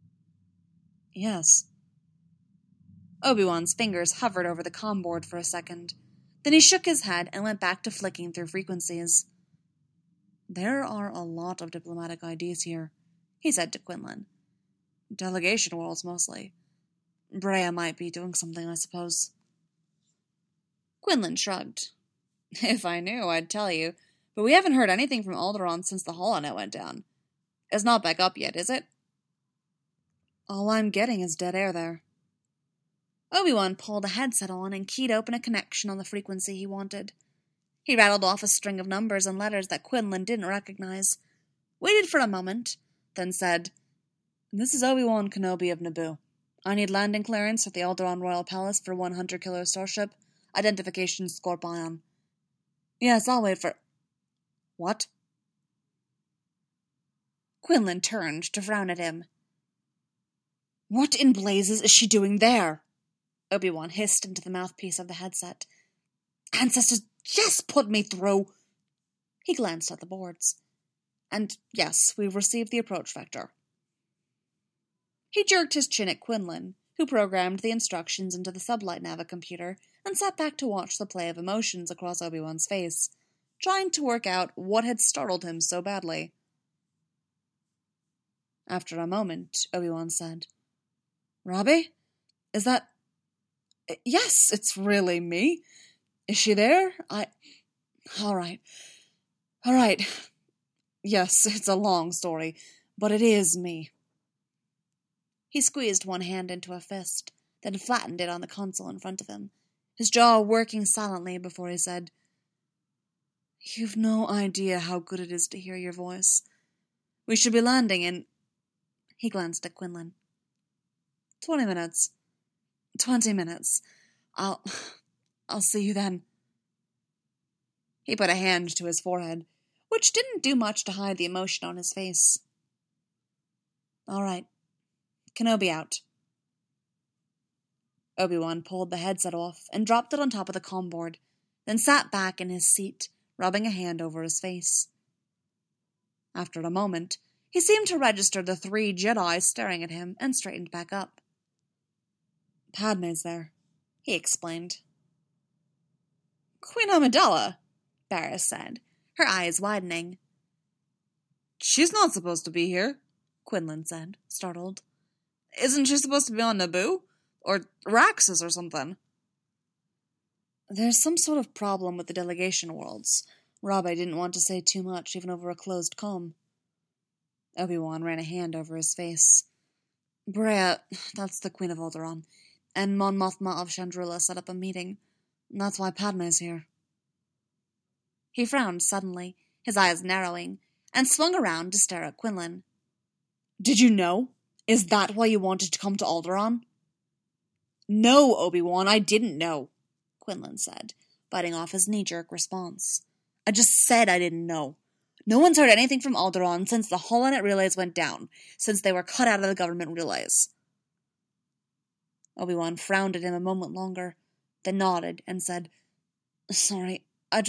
Yes. Obi-Wan's fingers hovered over the comm board for a second. Then he shook his head and went back to flicking through frequencies. There are a lot of diplomatic IDs here, he said to Quinlan. Delegation worlds, mostly. Breya might be doing something, I suppose. Quinlan shrugged. If I knew, I'd tell you, but we haven't heard anything from Alderaan since the holonet went down. It's not back up yet, is it? All I'm getting is dead air there. Obi-Wan pulled a headset on and keyed open a connection on the frequency he wanted. He rattled off a string of numbers and letters that Quinlan didn't recognize, waited for a moment, then said, This is Obi-Wan Kenobi of Naboo. I need landing clearance at the Alderaan Royal Palace for 1 hunter-killer starship. Identification Scorpion. Yes, I'll wait for... What? Quinlan turned to frown at him. What in blazes is she doing there? Obi-Wan hissed into the mouthpiece of the headset. Ancestors just put me through. He glanced at the boards. And yes, we've received the approach vector. He jerked his chin at Quinlan, who programmed the instructions into the sublight Nava computer and sat back to watch the play of emotions across Obi-Wan's face, trying to work out what had startled him so badly. After a moment, Obi-Wan said, Robbie? Is that... Yes, it's really me. Is she there? All right. Yes, it's a long story, but it is me. He squeezed one hand into a fist, then flattened it on the console in front of him, his jaw working silently before he said, You've no idea how good it is to hear your voice. We should be landing in... He glanced at Quinlan. 20 minutes. 20 minutes. I'll see you then. He put a hand to his forehead, which didn't do much to hide the emotion on his face. All right. Kenobi out. Obi-Wan pulled the headset off and dropped it on top of the comm board, then sat back in his seat, rubbing a hand over his face. After a moment, he seemed to register the 3 Jedi staring at him and straightened back up. "Padme's there," he explained. "Queen Amidala," Barriss said, her eyes widening. "She's not supposed to be here," Quinlan said, startled. "Isn't she supposed to be on Naboo? Or Raxus or something?" "There's some sort of problem with the delegation worlds." Robbie didn't want to say too much, even over a closed comm. Obi-Wan ran a hand over his face. "Breha, that's the Queen of Alderaan, and Mon Mothma of Chandrila set up a meeting. That's why Padme's here." He frowned suddenly, his eyes narrowing, and swung around to stare at Quinlan. "Did you know? Is that why you wanted to come to Alderaan?" "No, Obi-Wan, I didn't know," Quinlan said, biting off his knee-jerk response. "I just said I didn't know. No one's heard anything from Alderaan since the Holonet relays went down, since they were cut out of the government relays." Obi-Wan frowned at him a moment longer, then nodded and said, "Sorry,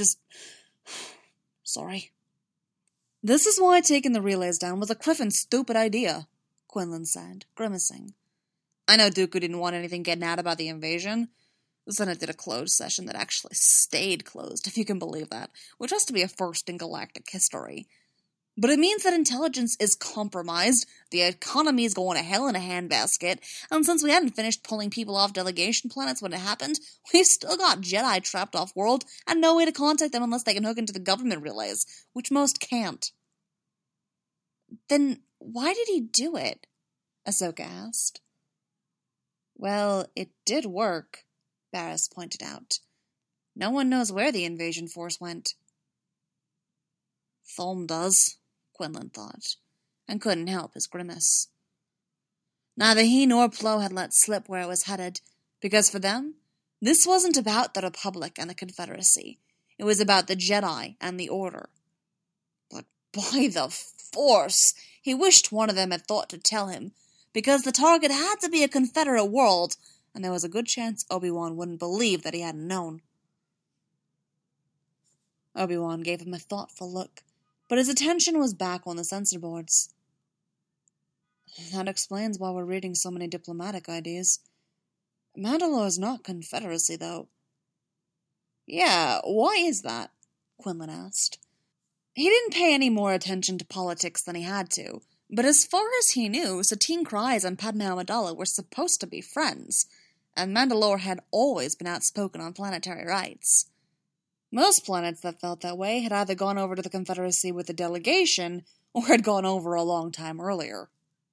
sorry." "This is why taking the relays down was a criffin' stupid idea," Quinlan said, grimacing. "I know Dooku didn't want anything getting out about the invasion. The Senate did a closed session that actually stayed closed, if you can believe that, which has to be a first in galactic history. But it means that intelligence is compromised, the economy's going to hell in a handbasket, and since we hadn't finished pulling people off delegation planets when it happened, we've still got Jedi trapped off-world and no way to contact them unless they can hook into the government relays, which most can't." "Then why did he do it?" Ahsoka asked. "Well, it did work," Barriss pointed out. "No one knows where the invasion force went." "Thulm does," Quinlan thought, and couldn't help his grimace. Neither he nor Plo had let slip where it was headed, because for them, this wasn't about the Republic and the Confederacy. It was about the Jedi and the Order. But by the Force, he wished one of them had thought to tell him, because the target had to be a Confederate world, and there was a good chance Obi-Wan wouldn't believe that he hadn't known. Obi-Wan gave him a thoughtful look, but his attention was back on the censor boards. "That explains why we're reading so many diplomatic IDs. Mandalore's not Confederacy, though." "Yeah, why is that?" Quinlan asked. He didn't pay any more attention to politics than he had to, but as far as he knew, Satine Kryze and Padme Amidala were supposed to be friends, and Mandalore had always been outspoken on planetary rights. Most planets that felt that way had either gone over to the Confederacy with a delegation, or had gone over a long time earlier.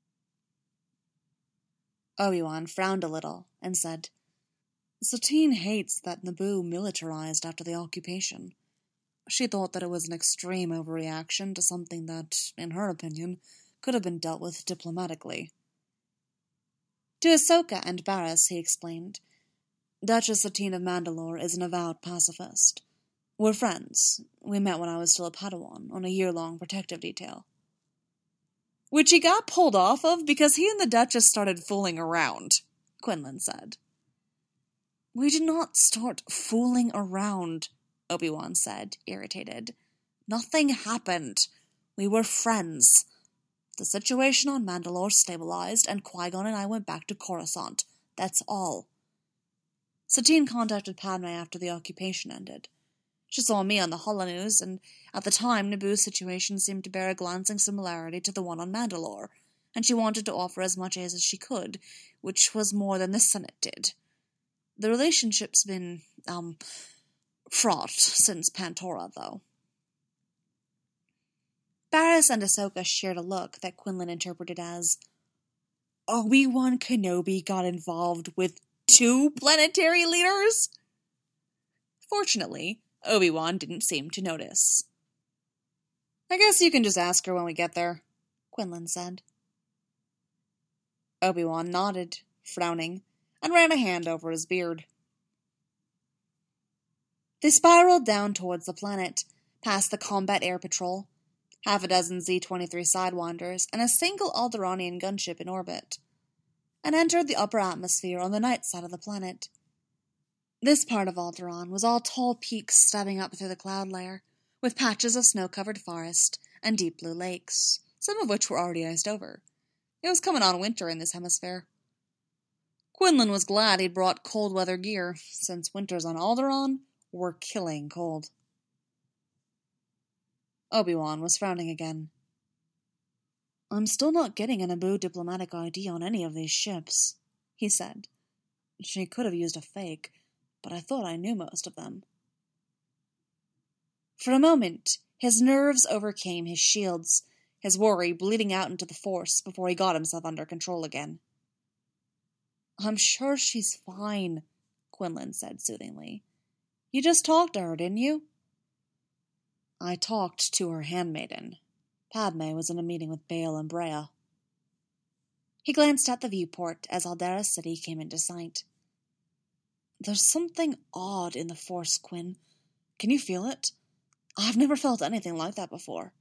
Obi-Wan frowned a little, and said, "Satine hates that Naboo militarized after the occupation. She thought that it was an extreme overreaction to something that, in her opinion, could have been dealt with diplomatically." To Ahsoka and Barriss he explained, "Duchess Satine of Mandalore is an avowed pacifist. We're friends. We met when I was still a Padawan, on a year-long protective detail." "Which he got pulled off of because he and the Duchess started fooling around," Quinlan said. "We did not start fooling around," Obi-Wan said, irritated. "Nothing happened. We were friends. The situation on Mandalore stabilized, and Qui-Gon and I went back to Coruscant. That's all. Satine contacted Padme after the occupation ended. She saw me on the holonews, and at the time Naboo's situation seemed to bear a glancing similarity to the one on Mandalore, and she wanted to offer as much aid as she could, which was more than the Senate did. The relationship's been, fraught since Pantora, though." Barriss and Ahsoka shared a look that Quinlan interpreted as, "Obi-Wan Kenobi got involved with 2 planetary leaders?" Fortunately, Obi-Wan didn't seem to notice. "I guess you can just ask her when we get there," Quinlan said. Obi-Wan nodded, frowning, and ran a hand over his beard. They spiraled down towards the planet, past the combat air patrol, half a dozen Z-23 Sidewinders, and a single Alderaanian gunship in orbit, and entered the upper atmosphere on the night side of the planet. This part of Alderaan was all tall peaks stabbing up through the cloud layer, with patches of snow-covered forest and deep blue lakes, some of which were already iced over. It was coming on winter in this hemisphere. Quinlan was glad he'd brought cold-weather gear, since winters on Alderaan were killing cold. Obi-Wan was frowning again. "I'm still not getting a Naboo diplomatic ID on any of these ships," he said. "She could have used a fake, but I thought I knew most of them." For a moment, his nerves overcame his shields, his worry bleeding out into the Force before he got himself under control again. "I'm sure she's fine," Quinlan said soothingly. "You just talked to her, didn't you?" "I talked to her handmaiden. Padme was in a meeting with Bail and Breha." He glanced at the viewport as Aldera City came into sight. "There's something odd in the Force, Quinn. Can you feel it? I've never felt anything like that before."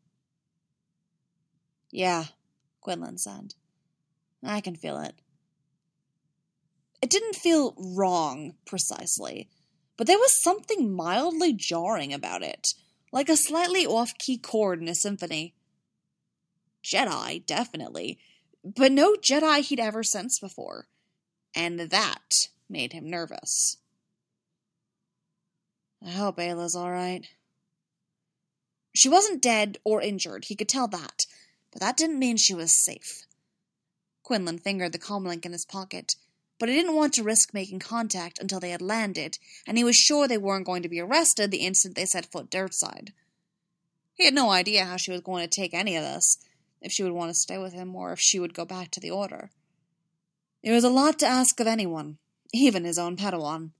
"Yeah," Quinlan said. "I can feel it." It didn't feel wrong, precisely, but there was something mildly jarring about it, like a slightly off-key chord in a symphony. Jedi, definitely, but no Jedi he'd ever sensed before, and that made him nervous. "I hope Ayla's all right." She wasn't dead or injured, he could tell that, but that didn't mean she was safe. Quinlan fingered the comlink in his pocket, but he didn't want to risk making contact until they had landed, and he was sure they weren't going to be arrested the instant they set foot dirtside. He had no idea how she was going to take any of this, if she would want to stay with him or if she would go back to the Order. It was a lot to ask of anyone, even his own Padawan.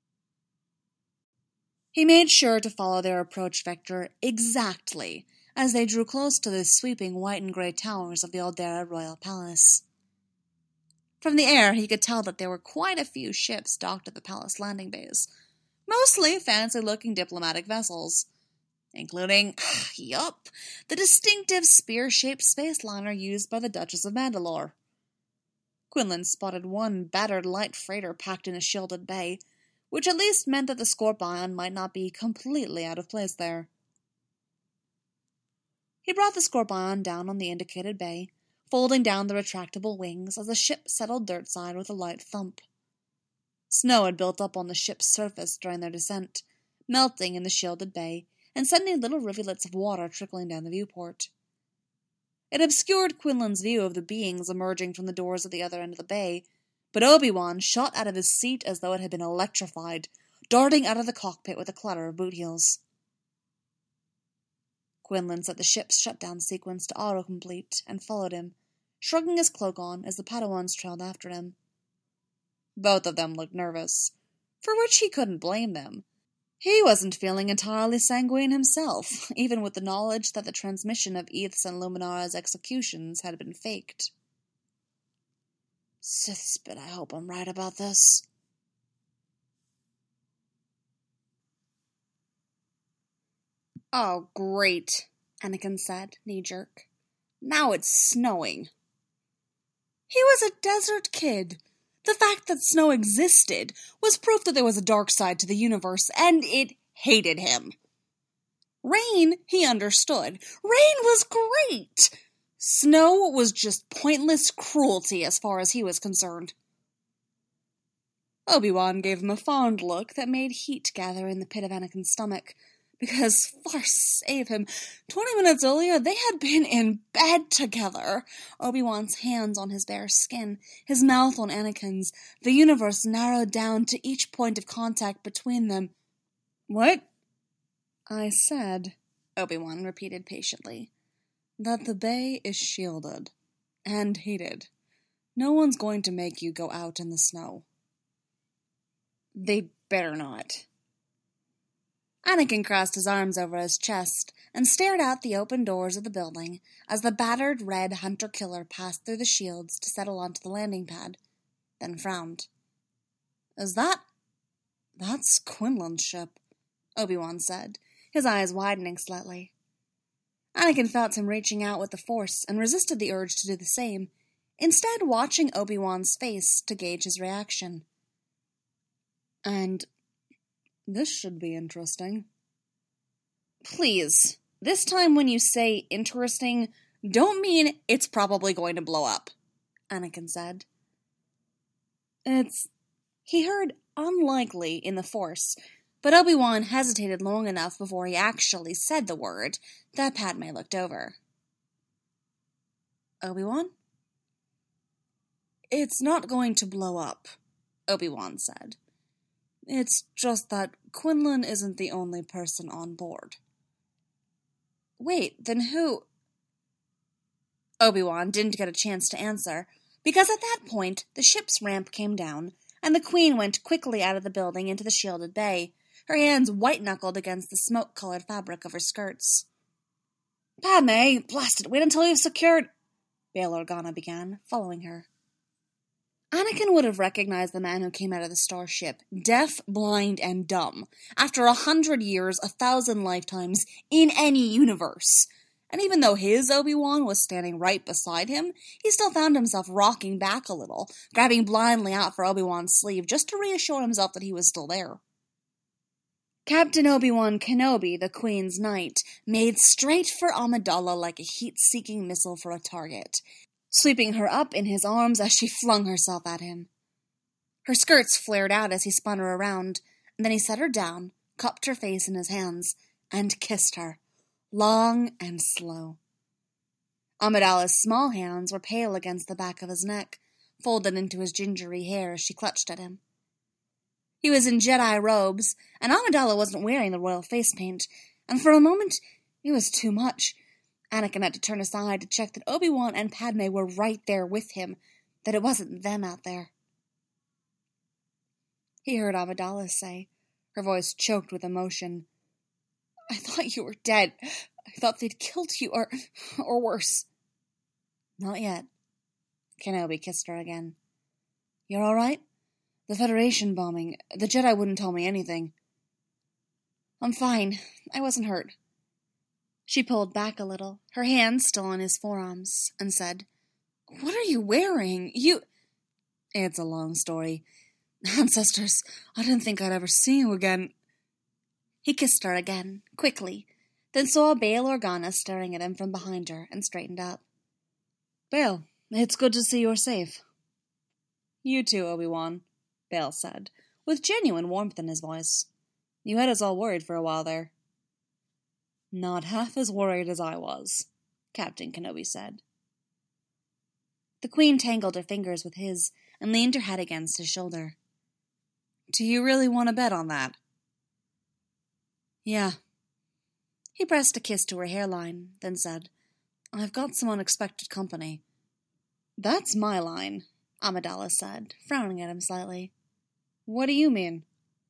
He made sure to follow their approach vector exactly as they drew close to the sweeping white and grey towers of the Aldera Royal Palace. From the air, he could tell that there were quite a few ships docked at the palace landing bays, mostly fancy-looking diplomatic vessels, including, the distinctive spear-shaped space liner used by the Duchess of Mandalore. Quinlan spotted one battered light freighter packed in a shielded bay, which at least meant that the Scorpion might not be completely out of place there. He brought the Scorpion down on the indicated bay, folding down the retractable wings as the ship settled dirtside with a light thump. Snow had built up on the ship's surface during their descent, melting in the shielded bay and sending little rivulets of water trickling down the viewport. It obscured Quinlan's view of the beings emerging from the doors at the other end of the bay, but Obi-Wan shot out of his seat as though it had been electrified, darting out of the cockpit with a clatter of boot heels. Quinlan set the ship's shutdown sequence to autocomplete and followed him, shrugging his cloak on as the Padawans trailed after him. Both of them looked nervous, for which he couldn't blame them. He wasn't feeling entirely sanguine himself, even with the knowledge that the transmission of Eth's and Luminara's executions had been faked. "Sith's, but I hope I'm right about this." "Oh, great," Anakin said, knee-jerk. "Now it's snowing." He was a desert kid. The fact that snow existed was proof that there was a dark side to the universe, and it hated him. Rain, he understood. Rain was great. Snow was just pointless cruelty as far as he was concerned. Obi-Wan gave him a fond look that made heat gather in the pit of Anakin's stomach, because, far save him, 20 minutes earlier they had been in bed together. Obi-Wan's hands on his bare skin, his mouth on Anakin's, the universe narrowed down to each point of contact between them. "What?" "I said," Obi-Wan repeated patiently, "that the bay is shielded and heated. No one's going to make you go out in the snow." "They better not." Anakin crossed his arms over his chest and stared out the open doors of the building as the battered red hunter-killer passed through the shields to settle onto the landing pad, then frowned. That's Quinlan's ship," Obi-Wan said, his eyes widening slightly. Anakin felt him reaching out with the Force and resisted the urge to do the same, instead watching Obi-Wan's face to gauge his reaction. "And This should be interesting. Please, this time when you say interesting, don't mean it's probably going to blow up, Anakin said. He heard unlikely in the Force, but Obi-Wan hesitated long enough before he actually said the word that Padme looked over. Obi-Wan? It's not going to blow up, Obi-Wan said. It's just that Quinlan isn't the only person on board. Wait, then who? Obi-Wan didn't get a chance to answer, because at that point the ship's ramp came down, and the Queen went quickly out of the building into the shielded bay, her hands white-knuckled against the smoke-colored fabric of her skirts. Padme, blast it, wait until you've secured... Bail Organa began, following her. Anakin would have recognized the man who came out of the starship, deaf, blind, and dumb, after 100 years, 1,000 lifetimes, in any universe. And even though his Obi-Wan was standing right beside him, he still found himself rocking back a little, grabbing blindly out for Obi-Wan's sleeve just to reassure himself that he was still there. Captain Obi-Wan Kenobi, the Queen's knight, made straight for Amidala like a heat-seeking missile for a target, sweeping her up in his arms as she flung herself at him. Her skirts flared out as he spun her around, and then he set her down, cupped her face in his hands, and kissed her, long and slow. Amidala's small hands were pale against the back of his neck, folded into his gingery hair as she clutched at him. He was in Jedi robes, and Amidala wasn't wearing the royal face paint, and for a moment it was too much. Anakin had to turn aside to check that Obi-Wan and Padme were right there with him, that it wasn't them out there. He heard Amidala say, her voice choked with emotion, I thought you were dead. I thought they'd killed you, or worse. Not yet. Kenobi kissed her again. You're all right? The Federation bombing. The Jedi wouldn't tell me anything. I'm fine. I wasn't hurt. She pulled back a little, her hands still on his forearms, and said, What are you wearing? It's a long story. Ancestors, I didn't think I'd ever see you again. He kissed her again, quickly, then saw Bail Organa staring at him from behind her and straightened up. Bail, it's good to see you're safe. You too, Obi-Wan, Bail said, with genuine warmth in his voice. You had us all worried for a while there. Not half as worried as I was, Captain Kenobi said. The Queen tangled her fingers with his and leaned her head against his shoulder. Do you really want to bet on that? Yeah. He pressed a kiss to her hairline, then said, I've got some unexpected company. That's my line, Amidala said, frowning at him slightly. What do you mean?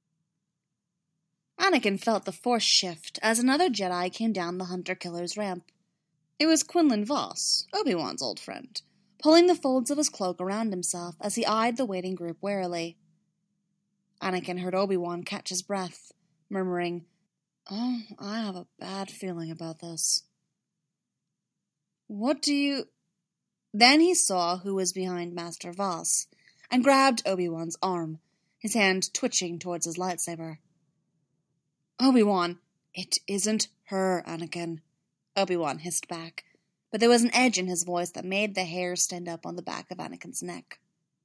Anakin felt the Force shift as another Jedi came down the Hunter-Killer's ramp. It was Quinlan Vos, Obi-Wan's old friend, pulling the folds of his cloak around himself as he eyed the waiting group warily. Anakin heard Obi-Wan catch his breath, murmuring, Oh, I have a bad feeling about this. What do you... Then he saw who was behind Master Vos, and grabbed Obi-Wan's arm, his hand twitching towards his lightsaber. Obi-Wan, it isn't her, Anakin, Obi-Wan hissed back, but there was an edge in his voice that made the hair stand up on the back of Anakin's neck.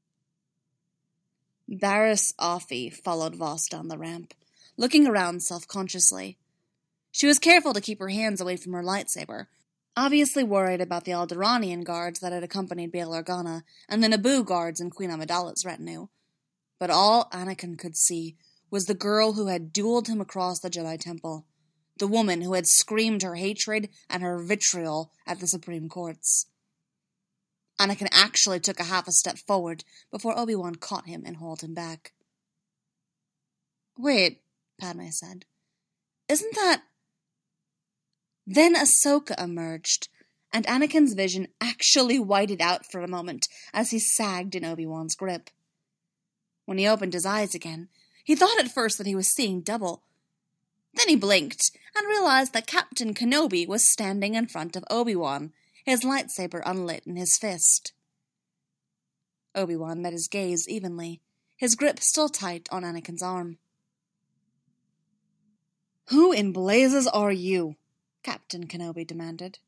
Barriss Offee followed Vos down the ramp, looking around self-consciously. She was careful to keep her hands away from her lightsaber, obviously worried about the Alderaanian guards that had accompanied Bail Organa and the Naboo guards in Queen Amidala's retinue. But all Anakin could see was the girl who had dueled him across the Jedi Temple, the woman who had screamed her hatred and her vitriol at the Supreme Courts. Anakin actually took a half a step forward before Obi-Wan caught him and hauled him back. Wait, Padme said. Isn't that... Then Ahsoka emerged, and Anakin's vision actually whited out for a moment as he sagged in Obi-Wan's grip. When he opened his eyes again, he thought at first that he was seeing double. Then he blinked and realized that Captain Kenobi was standing in front of Obi-Wan, his lightsaber unlit in his fist. Obi-Wan met his gaze evenly, his grip still tight on Anakin's arm. Who in blazes are you? Captain Kenobi demanded.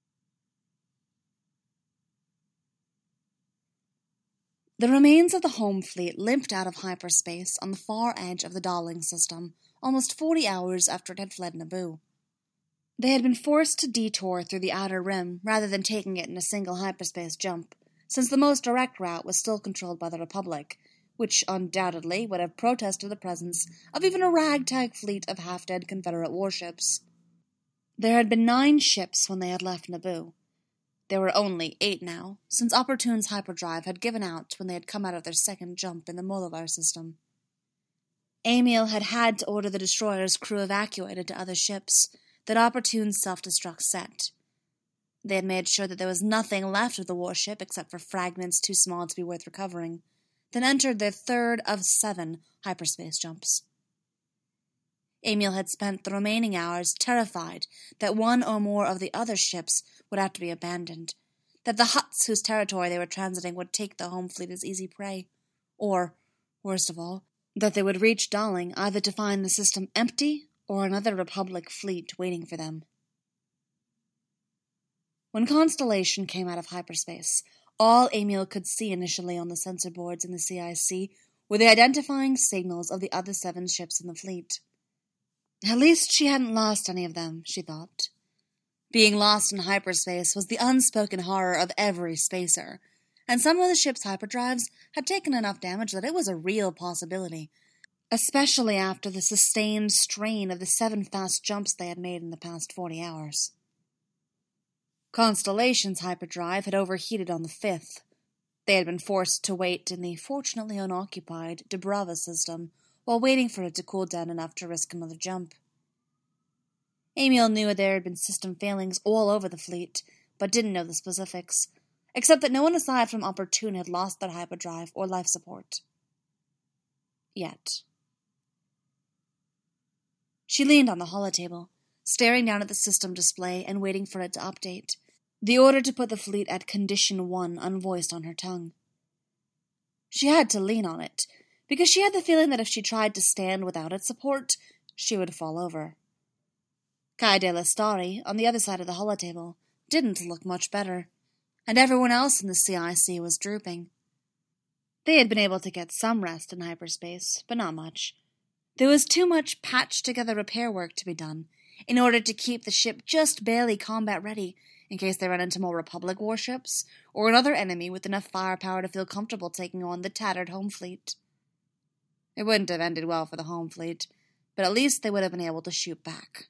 The remains of the home fleet limped out of hyperspace on the far edge of the Darling system, almost 40 hours after it had fled Naboo. They had been forced to detour through the outer rim rather than taking it in a single hyperspace jump, since the most direct route was still controlled by the Republic, which undoubtedly would have protested the presence of even a ragtag fleet of half-dead Confederate warships. There had been 9 ships when they had left Naboo. There were only 8 now, since Opportune's hyperdrive had given out when they had come out of their second jump in the Molivar system. Amiel had had to order the destroyer's crew evacuated to other ships, that Opportune's self-destruct set. They had made sure that there was nothing left of the warship except for fragments too small to be worth recovering, then entered their third of 7 hyperspace jumps. Amiel had spent the remaining hours terrified that one or more of the other ships would have to be abandoned, that the Hutts whose territory they were transiting would take the home fleet as easy prey, or, worst of all, that they would reach Darling either to find the system empty or another Republic fleet waiting for them. When Constellation came out of hyperspace, all Amiel could see initially on the sensor boards in the CIC were the identifying signals of the other 7 ships in the fleet. At least she hadn't lost any of them, she thought. Being lost in hyperspace was the unspoken horror of every spacer, and some of the ship's hyperdrives had taken enough damage that it was a real possibility, especially after the sustained strain of the 7 fast jumps they had made in the past 40 hours. Constellation's hyperdrive had overheated on the 5th. They had been forced to wait in the fortunately unoccupied Dubrava system while waiting for it to cool down enough to risk another jump. Amiel knew there had been system failings all over the fleet, but didn't know the specifics, except that no one aside from Opportune had lost their hyperdrive or life support. Yet. She leaned on the holotable, staring down at the system display and waiting for it to update, the order to put the fleet at Condition 1 unvoiced on her tongue. She had to lean on it, because she had the feeling that if she tried to stand without its support, she would fall over. Kai de Lestari, on the other side of the holotable, didn't look much better, and everyone else in the CIC was drooping. They had been able to get some rest in hyperspace, but not much. There was too much patched-together repair work to be done in order to keep the ship just barely combat-ready in case they ran into more Republic warships or another enemy with enough firepower to feel comfortable taking on the tattered home fleet. It wouldn't have ended well for the home fleet, but at least they would have been able to shoot back.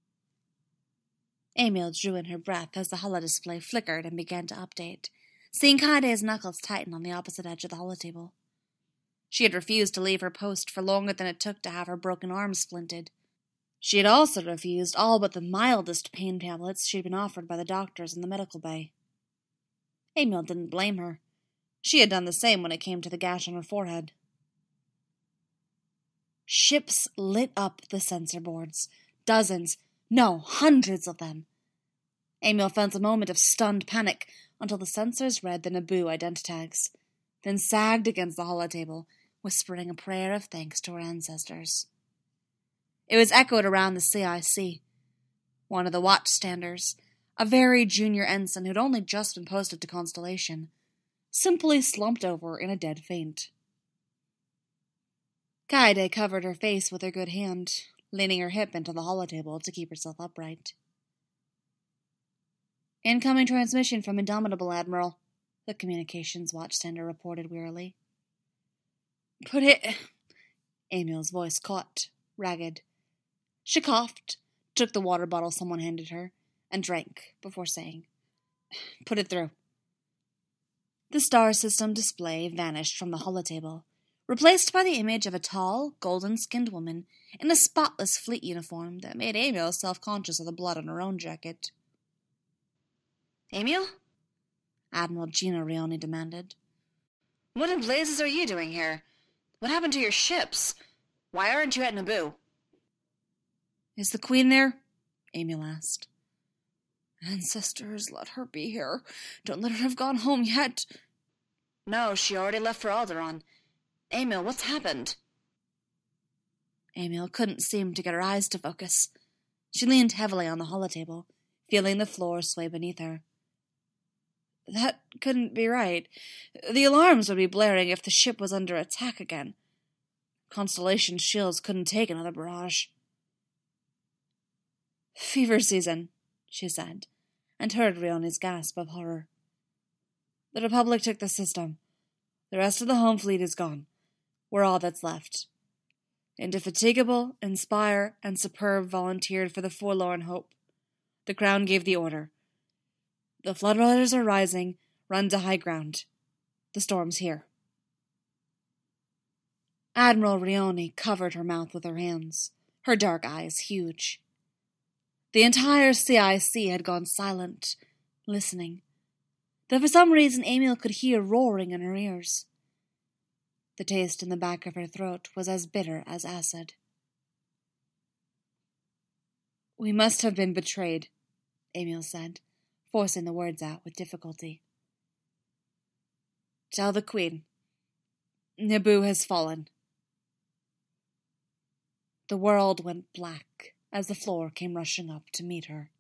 Amiel drew in her breath as the holodisplay flickered and began to update, seeing Kaide's knuckles tighten on the opposite edge of the holotable. She had refused to leave her post for longer than it took to have her broken arm splinted. She had also refused all but the mildest pain tablets she had been offered by the doctors in the medical bay. Amiel didn't blame her. She had done the same when it came to the gash on her forehead. Ships lit up the sensor boards. Dozens, no, hundreds of them. Amiel felt a moment of stunned panic until the sensors read the Naboo identitags, then sagged against the holotable, whispering a prayer of thanks to her ancestors. It was echoed around the CIC. One of the watchstanders, a very junior ensign who'd only just been posted to Constellation, simply slumped over in a dead faint. Kaede covered her face with her good hand, leaning her hip into the holotable to keep herself upright. "Incoming transmission from Indomitable, Admiral," the communications watchstander reported wearily. "Put it—" Amiel's voice caught, ragged. She coughed, took the water bottle someone handed her, and drank before saying, "Put it through." The star system display vanished from the holotable, replaced by the image of a tall, golden-skinned woman in a spotless fleet uniform that made Amiel self-conscious of the blood on her own jacket. "Amiel?" Admiral Gina Rioni demanded. "What in blazes are you doing here? What happened to your ships? Why aren't you at Naboo?" "Is the Queen there?" Amiel asked. "Ancestors, let her be here. Don't let her have gone home yet." "No, she already left for Alderaan. Amiel, what's happened?" Emil couldn't seem to get her eyes to focus. She leaned heavily on the holotable, feeling the floor sway beneath her. That couldn't be right. The alarms would be blaring if the ship was under attack again. Constellation's shields couldn't take another barrage. Fever season, she said, and heard Rione's gasp of horror. The Republic took the system. The rest of the home fleet is gone. We're all that's left. Indefatigable, Inspire, and Superb volunteered for the Forlorn Hope. The Crown gave the order. The Floodriders are rising. Run to high ground. The storm's here. Admiral Rione covered her mouth with her hands, her dark eyes huge. The entire CIC had gone silent, listening, though for some reason Emil could hear roaring in her ears. The taste in the back of her throat was as bitter as acid. We must have been betrayed, Emil said, forcing the words out with difficulty. Tell the Queen. Naboo has fallen. The world went black as the floor came rushing up to meet her.